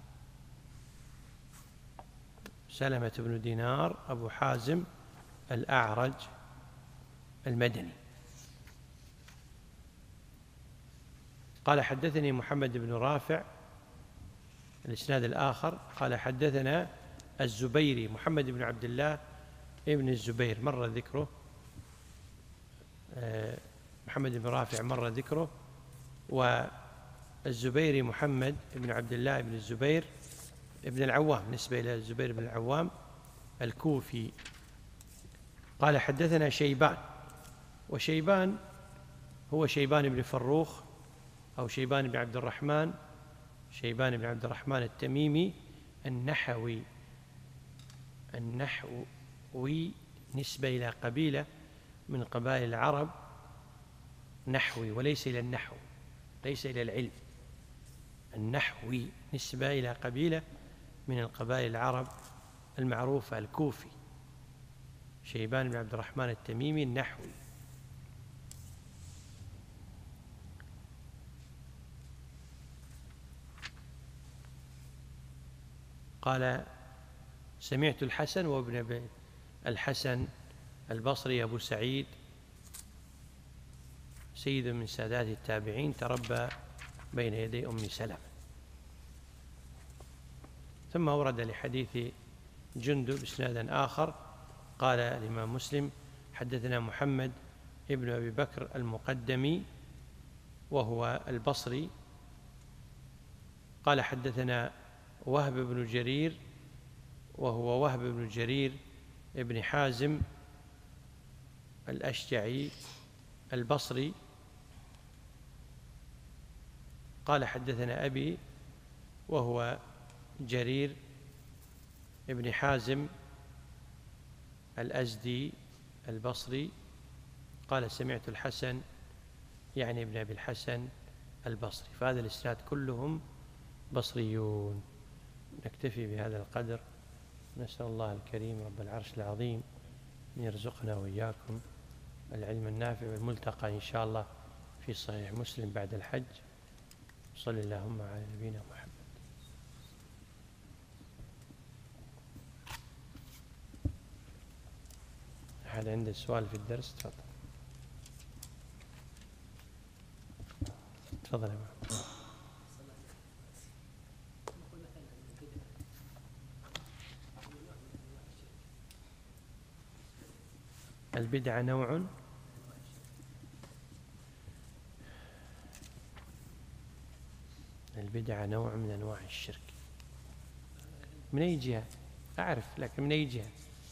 سلمة بن دينار أبو حازم الأعرج المدني. قال حدثني محمد بن رافع، الإسناد الآخر قال حدثنا الزبيري محمد بن عبد الله ابن الزبير مر ذكره، محمد بن رافع مر ذكره، والزبيري محمد بن عبد الله بن الزبير ابن العوام نسبة إلى الزبير بن العوام الكوفي. قال حدثنا شيبان، وشيبان هو شيبان بن فروخ أو شيبان بن عبد الرحمن، شيبان بن عبد الرحمن التميمي النحوي. النحوي نسبة إلى قبيلة من قبائل العرب، نحوي وليس إلى النحو، ليس إلى العلم. النحوي نسبة إلى قبيلة من القبائل العرب المعروفة الكوفي، شيبان بن عبد الرحمن التميمي النحوي. قال سمعت الحسن وابن الحسن البصري أبو سعيد سيد من سادات التابعين تربى بين يدي أم سلمة. ثم ورد لحديث جندب إسنادا آخر. قال الإمام مسلم حدثنا محمد ابن أبي بكر المقدمي وهو البصري قال حدثنا وهب بن جرير وهو وهب بن جرير ابن حازم الأشجعي البصري قال حدثنا أبي وهو جرير ابن حازم الأزدي البصري قال سمعت الحسن يعني ابن أبي الحسن البصري، فهذا الإسناد كلهم بصريون. نكتفي بهذا القدر، نسأل الله الكريم رب العرش العظيم أن يرزقنا وإياكم العلم النافع، والملتقى إن شاء الله في صحيح مسلم بعد الحج. صلى اللهم على نبينا محمد. أحد عنده سؤال في الدرس؟ تفضل تفضل يا محمد. البدعة نوع البدعة نوع من أنواع الشرك. من أي جهة؟ أعرف، لكن من أي جهة؟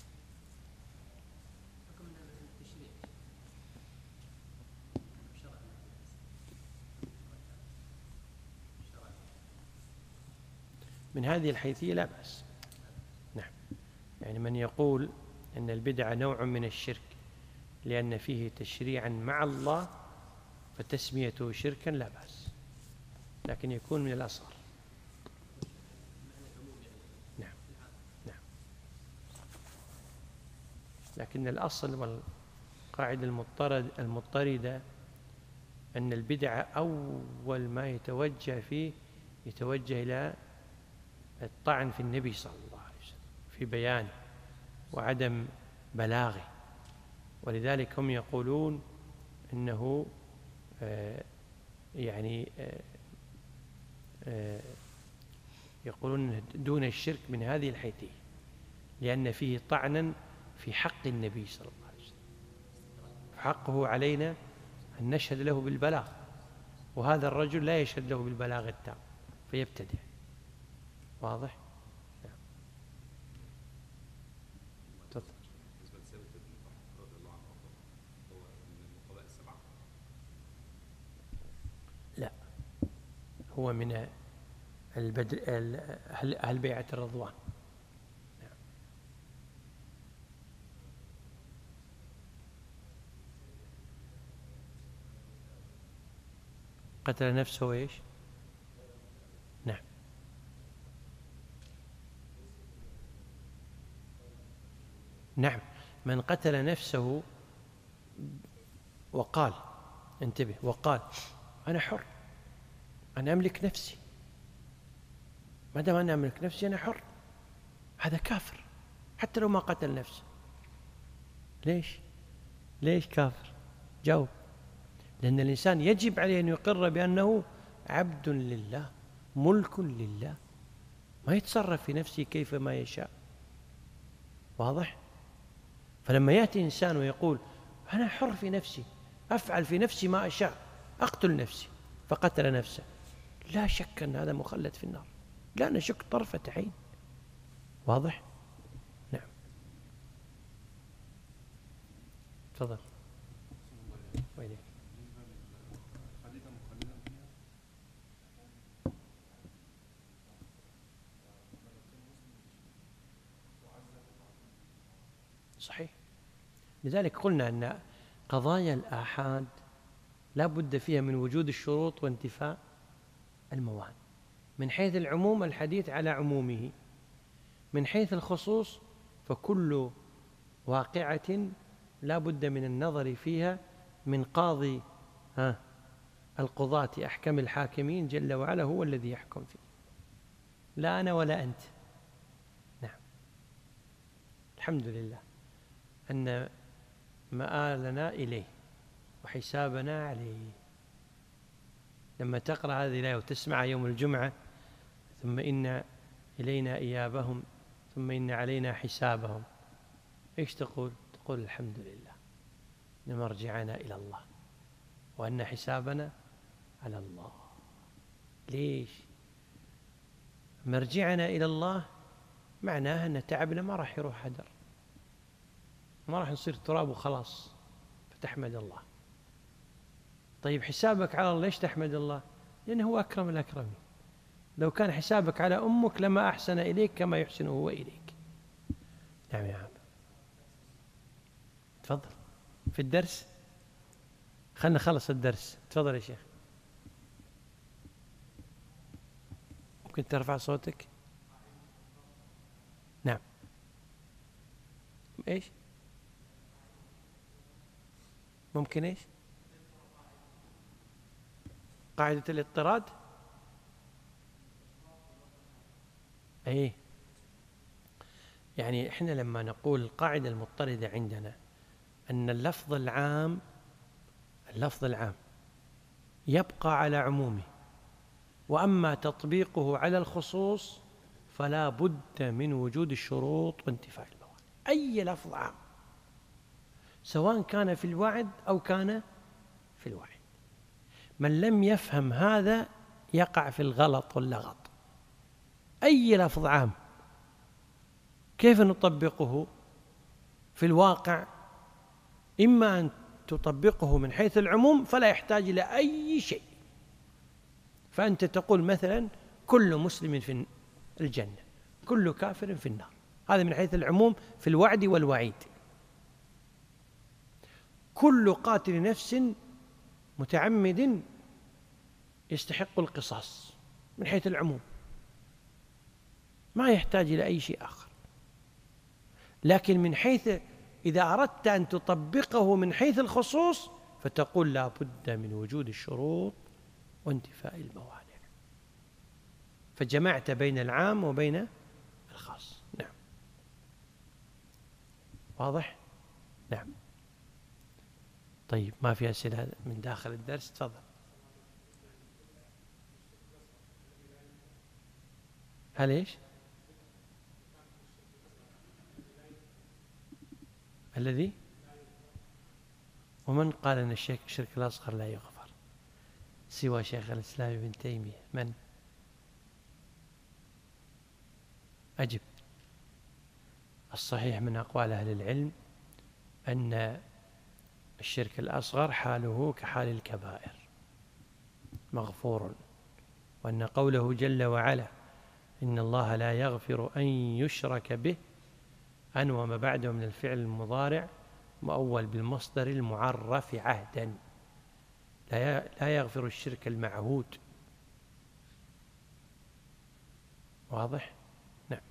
من هذه الحيثية لا بأس. نعم، يعني من يقول أن البدعة نوع من الشرك لأن فيه تشريعا مع الله فتسميته شركا لا بأس، لكن يكون من الأصغر. نعم نعم، لكن الأصل والقاعدة المضطرد المضطردة أن البدعة أول ما يتوجه فيه يتوجه إلى الطعن في النبي صلى الله عليه وسلم في بيانه وعدم بلاغه، ولذلك هم يقولون إنه آه يعني آه آه يقولون دون الشرك من هذه الحيثية، لأن فيه طعنا في حق النبي صلى الله عليه وسلم، حقه علينا أن نشهد له بالبلاغ، وهذا الرجل لا يشهد له بالبلاغ التام فيبتدع. واضح؟ نعم. تفضل. بالنسبة لثابت بن الضحاك رضي الله عنه هو من النقباء السبعة؟ لا، هو من البدر أهل بيعة الرضوان. نعم. قتل نفسه ايش؟ نعم. نعم، من قتل نفسه وقال، انتبه، وقال أنا حر، أنا أملك نفسي، ما دام أنا أملك نفسي أنا حر، هذا كافر حتى لو ما قتل نفسه. ليش؟ ليش كافر؟ جاوب. لأن الإنسان يجب عليه أن يقر بأنه عبد لله، ملك لله، ما يتصرف في نفسه كيفما يشاء. واضح؟ فلما يأتي إنسان ويقول أنا حر في نفسي، أفعل في نفسي ما أشاء، أقتل نفسي، فقتل نفسه، لا شك أن هذا مخلد في النار، لا نشك طرفة عين. واضح؟ نعم. تفضل. ويليك. صحيح، لذلك قلنا أن قضايا الآحاد لا بد فيها من وجود الشروط وانتفاء الموانع. من حيث العموم الحديث على عمومه، من حيث الخصوص فكل واقعة لا بد من النظر فيها من قاضي ها القضاة أحكم الحاكمين جل وعلا، هو الذي يحكم فيه، لا أنا ولا أنت. نعم. الحمد لله أن مآلنا إليه وحسابنا عليه. لما تقرأ هذه الآية وتسمع يوم الجمعة ثم إن إلينا إيابهم ثم إن علينا حسابهم، إيش تقول؟ تقول الحمد لله أن مرجعنا إلى الله وأن حسابنا على الله. ليش؟ مرجعنا إلى الله معناها أن تعبنا ما راح يروح هدر، ما راح نصير تراب وخلاص، فتحمد الله. طيب حسابك على الله، ليش تحمد الله؟ لأنه هو أكرم الأكرمين. لو كان حسابك على أمك لما أحسن إليك كما يحسن هو إليك. نعم يا عم. تفضل. في الدرس خلنا نخلص الدرس. تفضل يا شيخ. ممكن ترفع صوتك؟ نعم. ايش؟ ممكن ايش؟ قاعدة الاضطراد. ايه، يعني احنا لما نقول القاعدة المضطردة عندنا أن اللفظ العام اللفظ العام يبقى على عمومه، وأما تطبيقه على الخصوص فلا بد من وجود الشروط وانتفاء الموانع. أي لفظ عام سواء كان في الوعد أو كان في الوعد، من لم يفهم هذا يقع في الغلط واللغط. أي لفظ عام كيف نطبقه في الواقع؟ إما أن تطبقه من حيث العموم فلا يحتاج إلى أي شيء، فأنت تقول مثلا كل مسلم في الجنة، كل كافر في النار، هذا من حيث العموم في الوعد والوعيد. كل قاتل نفس متعمد يستحق القصاص من حيث العموم، ما يحتاج إلى أي شيء آخر. لكن من حيث إذا أردت أن تطبقه من حيث الخصوص فتقول لا بد من وجود الشروط وانتفاء الموانع، فجمعت بين العام وبين الخاص. نعم، واضح؟ نعم. طيب، ما في أسئلة من داخل الدرس؟ تفضل. هل إيش؟ الذي ومن قال أن الشرك الشرك الأصغر لا يغفر سوى شيخ الإسلام ابن تيمية؟ من؟ أجب. الصحيح من أقوال أهل العلم أن الشرك الأصغر حاله كحال الكبائر مغفور، وأن قوله جل وعلا إن الله لا يغفر أن يشرك به أن وما بعده من الفعل المضارع مؤول بالمصدر المعرف عهدا، لا يغفر الشرك المعهود. واضح؟ نعم.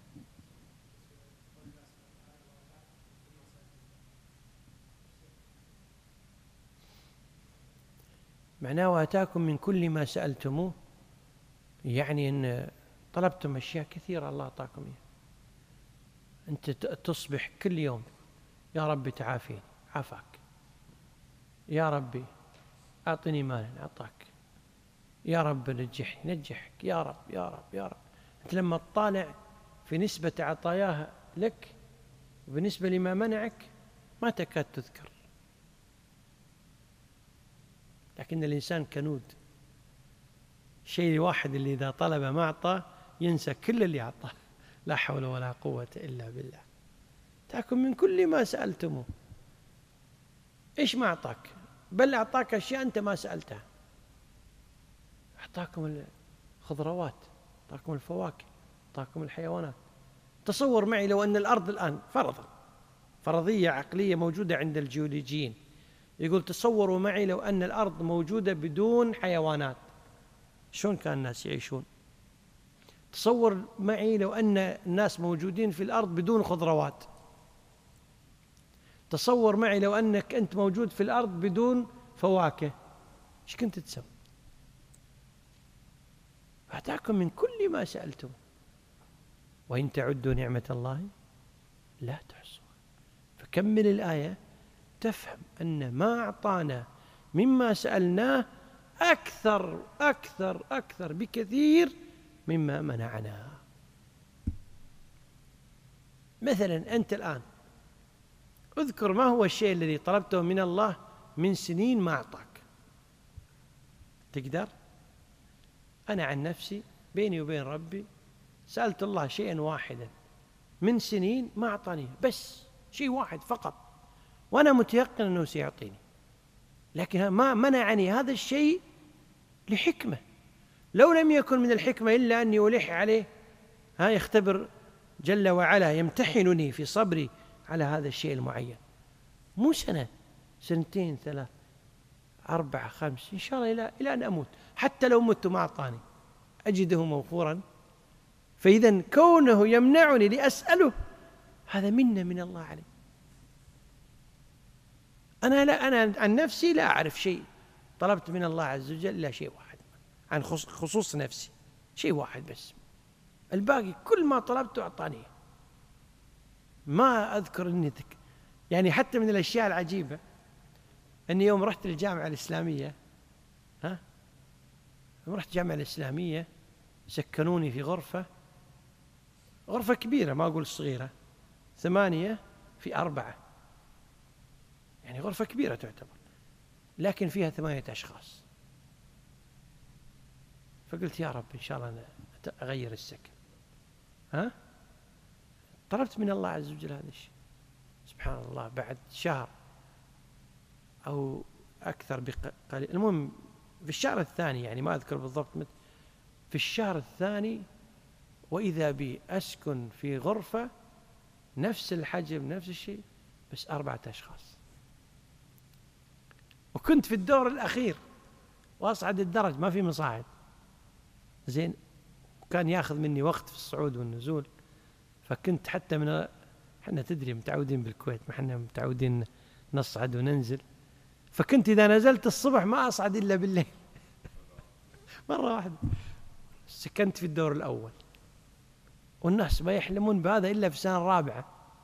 معناه وآتاكم من كل ما سألتموه، يعني أن طلبتم أشياء كثيرة الله أعطاكم إياها. أنت تصبح كل يوم يا ربي تعافيني، عافاك. يا ربي أعطني مالا، أعطاك. يا رب نجحني، نجحك. يا رب يا رب يا رب. أنت لما تطالع في نسبة عطاياها لك وبالنسبة لما منعك ما تكاد تذكر، لكن الإنسان كنود. الشيء الواحد اللي إذا طلب ما أعطاه ينسى كل اللي أعطاه. لا حول ولا قوة إلا بالله. تأكل من كل ما سألتموه. إيش ما أعطاك؟ بل أعطاك أشياء أنت ما سألتها. أعطاكم الخضروات، أعطاكم الفواكه، أعطاكم الحيوانات. تصور معي لو أن الأرض الآن فرضا فرضية عقلية موجودة عند الجيولوجيين، يقول تصوروا معي لو أن الأرض موجودة بدون حيوانات، شلون كان الناس يعيشون؟ تصور معي لو أن الناس موجودين في الأرض بدون خضروات. تصور معي لو أنك أنت موجود في الأرض بدون فواكه، إيش كنت تسوي؟ أعطاكم من كل ما سألتم وإن تعدوا نعمة الله لا تحصوها. فكمل الآية تفهم أن ما أعطانا مما سألناه أكثر أكثر أكثر بكثير مما منعنا. مثلا أنت الآن اذكر ما هو الشيء الذي طلبته من الله من سنين ما أعطاك. تقدر؟ أنا عن نفسي بيني وبين ربي سألت الله شيئا واحدا من سنين ما أعطاني، بس شيء واحد فقط، وأنا متيقن أنه سيعطيني، لكن ما منعني هذا الشيء لحكمة. لو لم يكن من الحكمة إلا أني ألح عليه، ها يختبر جل وعلا، يمتحنني في صبري على هذا الشيء المعين، مو سنة سنتين ثلاث، أربعة خمس إن شاء الله إلى إلى أن أموت، حتى لو مت ما أعطاني أجده موفورا. فإذا كونه يمنعني لأسأله هذا منة من الله علي. أنا لا أنا عن نفسي لا أعرف شيء طلبت من الله عز وجل إلا شيء واحد، عن خصوص نفسي شيء واحد بس، الباقي كل ما طلبته أعطاني. ما أذكر أني تك يعني حتى من الأشياء العجيبة أني يوم رحت للجامعة الإسلامية، ها يوم رحت الجامعة الإسلامية سكنوني في غرفة غرفة كبيرة ما أقول صغيرة، ثمانية في أربعة، يعني غرفة كبيرة تعتبر، لكن فيها ثمانية أشخاص. فقلت يا رب إن شاء الله أنا أغير السكن. ها طلبت من الله عز وجل هذا الشيء. سبحان الله بعد شهر أو أكثر بقليل، المهم في الشهر الثاني يعني ما أذكر بالضبط متى، في الشهر الثاني وإذا بي أسكن في غرفة نفس الحجم نفس الشيء بس أربعة أشخاص، وكنت في الدور الأخير وأصعد الدرج ما في مصاعد زين، وكان ياخذ مني وقت في الصعود والنزول. فكنت حتى من احنا تدري متعودين بالكويت، ما احنا متعودين نصعد وننزل، فكنت إذا نزلت الصبح ما أصعد إلا بالليل مرة واحدة. سكنت في الدور الأول والناس ما يحلمون بهذا إلا في السنة الرابعة.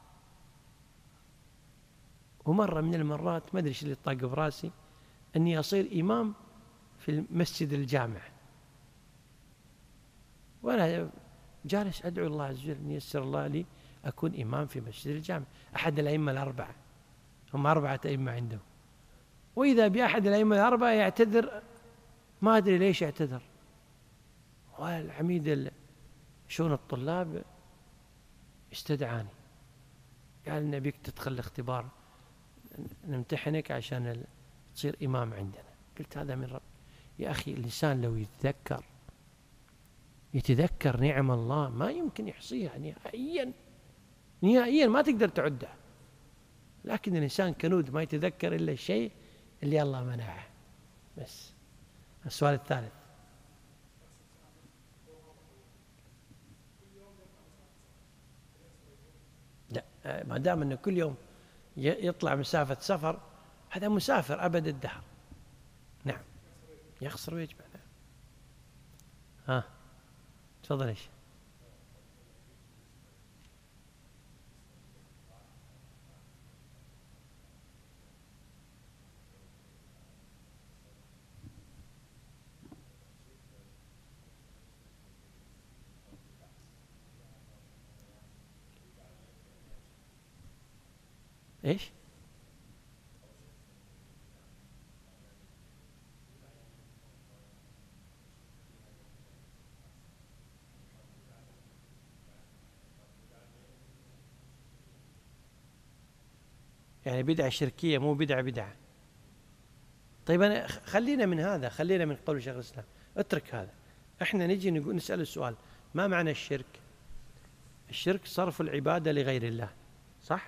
ومرة من المرات ما أدري إيش اللي طاق براسي أني أصير إمام في المسجد الجامع، وأنا جالس أدعو الله عز وجل أن ييسر الله لي أكون إمام في مسجد الجامع، أحد الأئمة الأربعة، هم أربعة أئمة عنده، وإذا بأحد الأئمة الأربعة يعتذر، ما أدري ليش يعتذر، والعميد شؤون الطلاب استدعاني قال نبيك تدخل الاختبار نمتحنك عشان تصير إمام عندنا. قلت هذا من رب يا أخي، الإنسان لو يتذكر يتذكر نعم الله ما يمكن يحصيها نهائيا نهائيا، ما تقدر تعدها، لكن الإنسان كنود ما يتذكر إلا الشيء اللي الله منعه بس. السؤال الثالث، لا ما دام أنه كل يوم يطلع مسافة سفر هذا مسافر أبد الدهر. نعم يخسر ويجمع. نعم ها تفضل. ايش ايش يعني بدعة شركية مو بدعة بدعة. طيب أنا خلينا من هذا، خلينا من قول شيخ الإسلام، اترك هذا. احنا نجي نقول نسأل السؤال ما معنى الشرك؟ الشرك صرف العبادة لغير الله، صح؟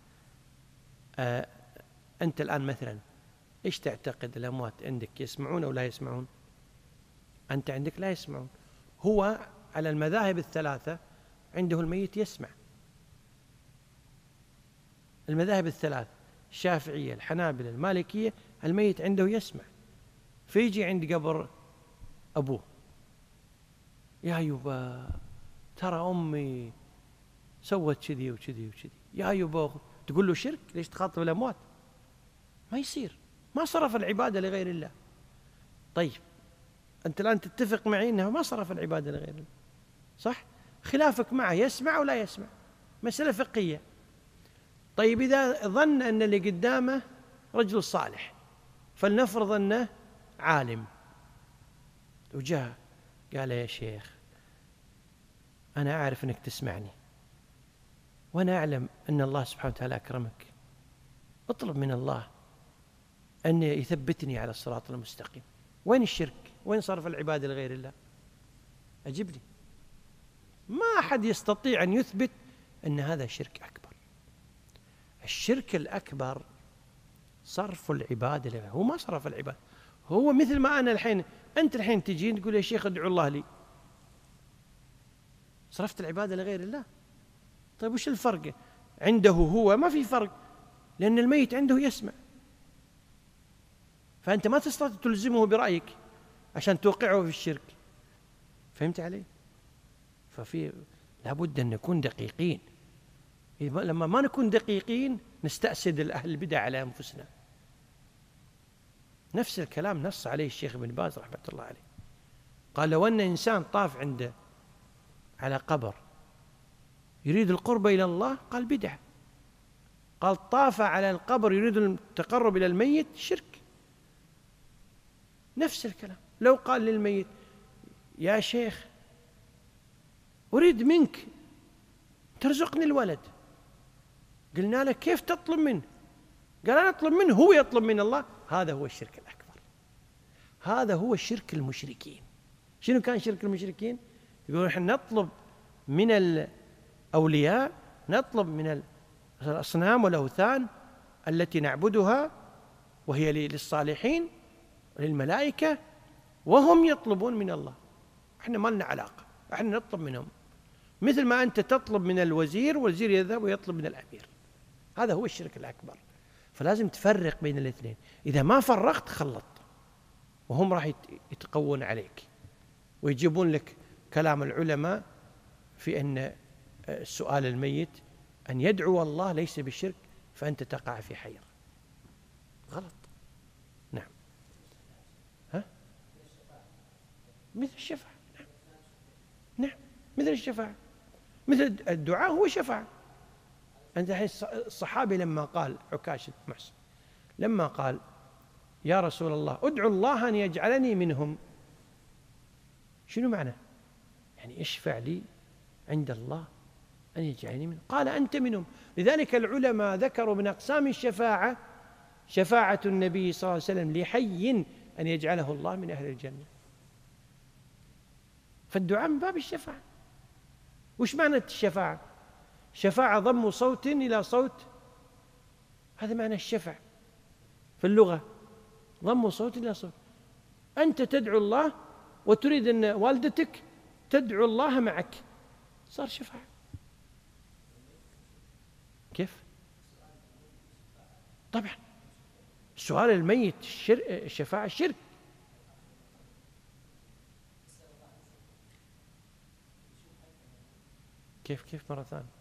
آه أنت الآن مثلا إيش تعتقد الأموات عندك يسمعون أو لا يسمعون؟ أنت عندك لا يسمعون. هو على المذاهب الثلاثة عنده الميت يسمع، المذاهب الثلاث الشافعية الحنابلة المالكية الميت عنده يسمع. فيجي عند قبر أبوه يا يبا ترى أمي سوت كذي وكذي وكذي، يا يبا تقول له شرك؟ ليش تخاطب الأموات؟ ما يصير، ما صرف العبادة لغير الله. طيب أنت الآن تتفق معي أنه ما صرف العبادة لغير الله، صح؟ خلافك معه يسمع ولا يسمع، مسألة فقهية. طيب إذا ظن أن اللي قدامه رجل صالح، فلنفرض أنه عالم، وجاء قال يا شيخ أنا أعرف أنك تسمعني وأنا أعلم أن الله سبحانه وتعالى أكرمك، اطلب من الله أن يثبتني على الصراط المستقيم. وين الشرك؟ وين صرف العبادة لغير الله؟ أجبني. ما أحد يستطيع أن يثبت أن هذا شرك أكبر. الشرك الأكبر صرف العبادة لغيره. هو ما صرف العبادة، هو مثل ما أنا الحين، أنت الحين تجين تقول يا شيخ ادعو الله لي، صرفت العبادة لغير الله. طيب وش الفرق عنده؟ هو ما في فرق، لأن الميت عنده يسمع، فأنت ما تستطيع تلزمه برأيك عشان توقعه في الشرك. فهمت علي؟ ففي لابد أن نكون دقيقين. لما ما نكون دقيقين نستأسد الأهل البدع على أنفسنا. نفس الكلام نص عليه الشيخ ابن باز رحمة الله عليه، قال لو أن إنسان طاف عنده على قبر يريد القرب إلى الله قال بدعة، قال طاف على القبر يريد التقرب إلى الميت شرك. نفس الكلام لو قال للميت يا شيخ أريد منك ترزقني الولد، قلنا له كيف تطلب منه؟ قال أنا أطلب منه، هو يطلب من الله. هذا هو الشرك الأكبر، هذا هو شرك المشركين. شنو كان شرك المشركين؟ يقولون نحن نطلب من الأولياء، نطلب من الأصنام والأوثان التي نعبدها وهي للصالحين للملائكة، وهم يطلبون من الله، احنا ما لنا علاقة، احنا نطلب منهم، مثل ما أنت تطلب من الوزير والوزير يذهب ويطلب من الأمير. هذا هو الشرك الأكبر. فلازم تفرق بين الاثنين، إذا ما فرقت خلط، وهم راح يتقون عليك ويجيبون لك كلام العلماء في أن سؤال الميت أن يدعو الله ليس بالشرك، فأنت تقع في حيرة. غلط. نعم. ها؟ مثل الشفاعة. نعم. نعم مثل الشفاعة، مثل الدعاء هو شفاعة. أنت الحين الصحابي لما قال عكاشة محسن لما قال يا رسول الله ادعو الله أن يجعلني منهم، شنو معنى؟ يعني اشفع لي عند الله أن يجعلني منهم. قال أنت منهم. لذلك العلماء ذكروا من أقسام الشفاعة شفاعة النبي صلى الله عليه وسلم لحي أن يجعله الله من أهل الجنة. فالدعاء من باب الشفاعة. وش معنى الشفاعة؟ شفاعة ضم صوت إلى صوت، هذا معنى الشفع في اللغة، ضم صوت إلى صوت. أنت تدعو الله وتريد أن والدتك تدعو الله معك، صار شفاعة. كيف؟ طبعا سؤال الميت الشفاعة الشرك. كيف كيف مرة ثانية؟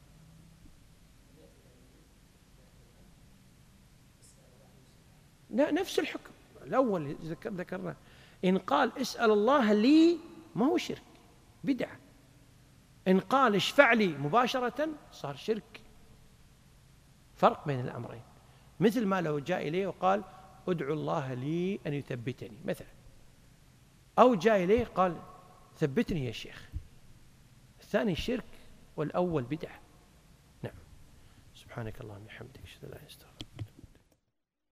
لا نفس الحكم الأول ذكرناه. إن قال اسأل الله لي ما هو شرك، بدعة. إن قال اشفع لي مباشرة صار شرك. فرق بين الأمرين. مثل ما لو جاء إليه وقال ادعو الله لي أن يثبتني مثلا، أو جاء إليه قال ثبتني يا شيخ، الثاني شرك والأول بدعة. نعم. سبحانك اللهم وبحمدك أشهد أن لا إله إلا أنت.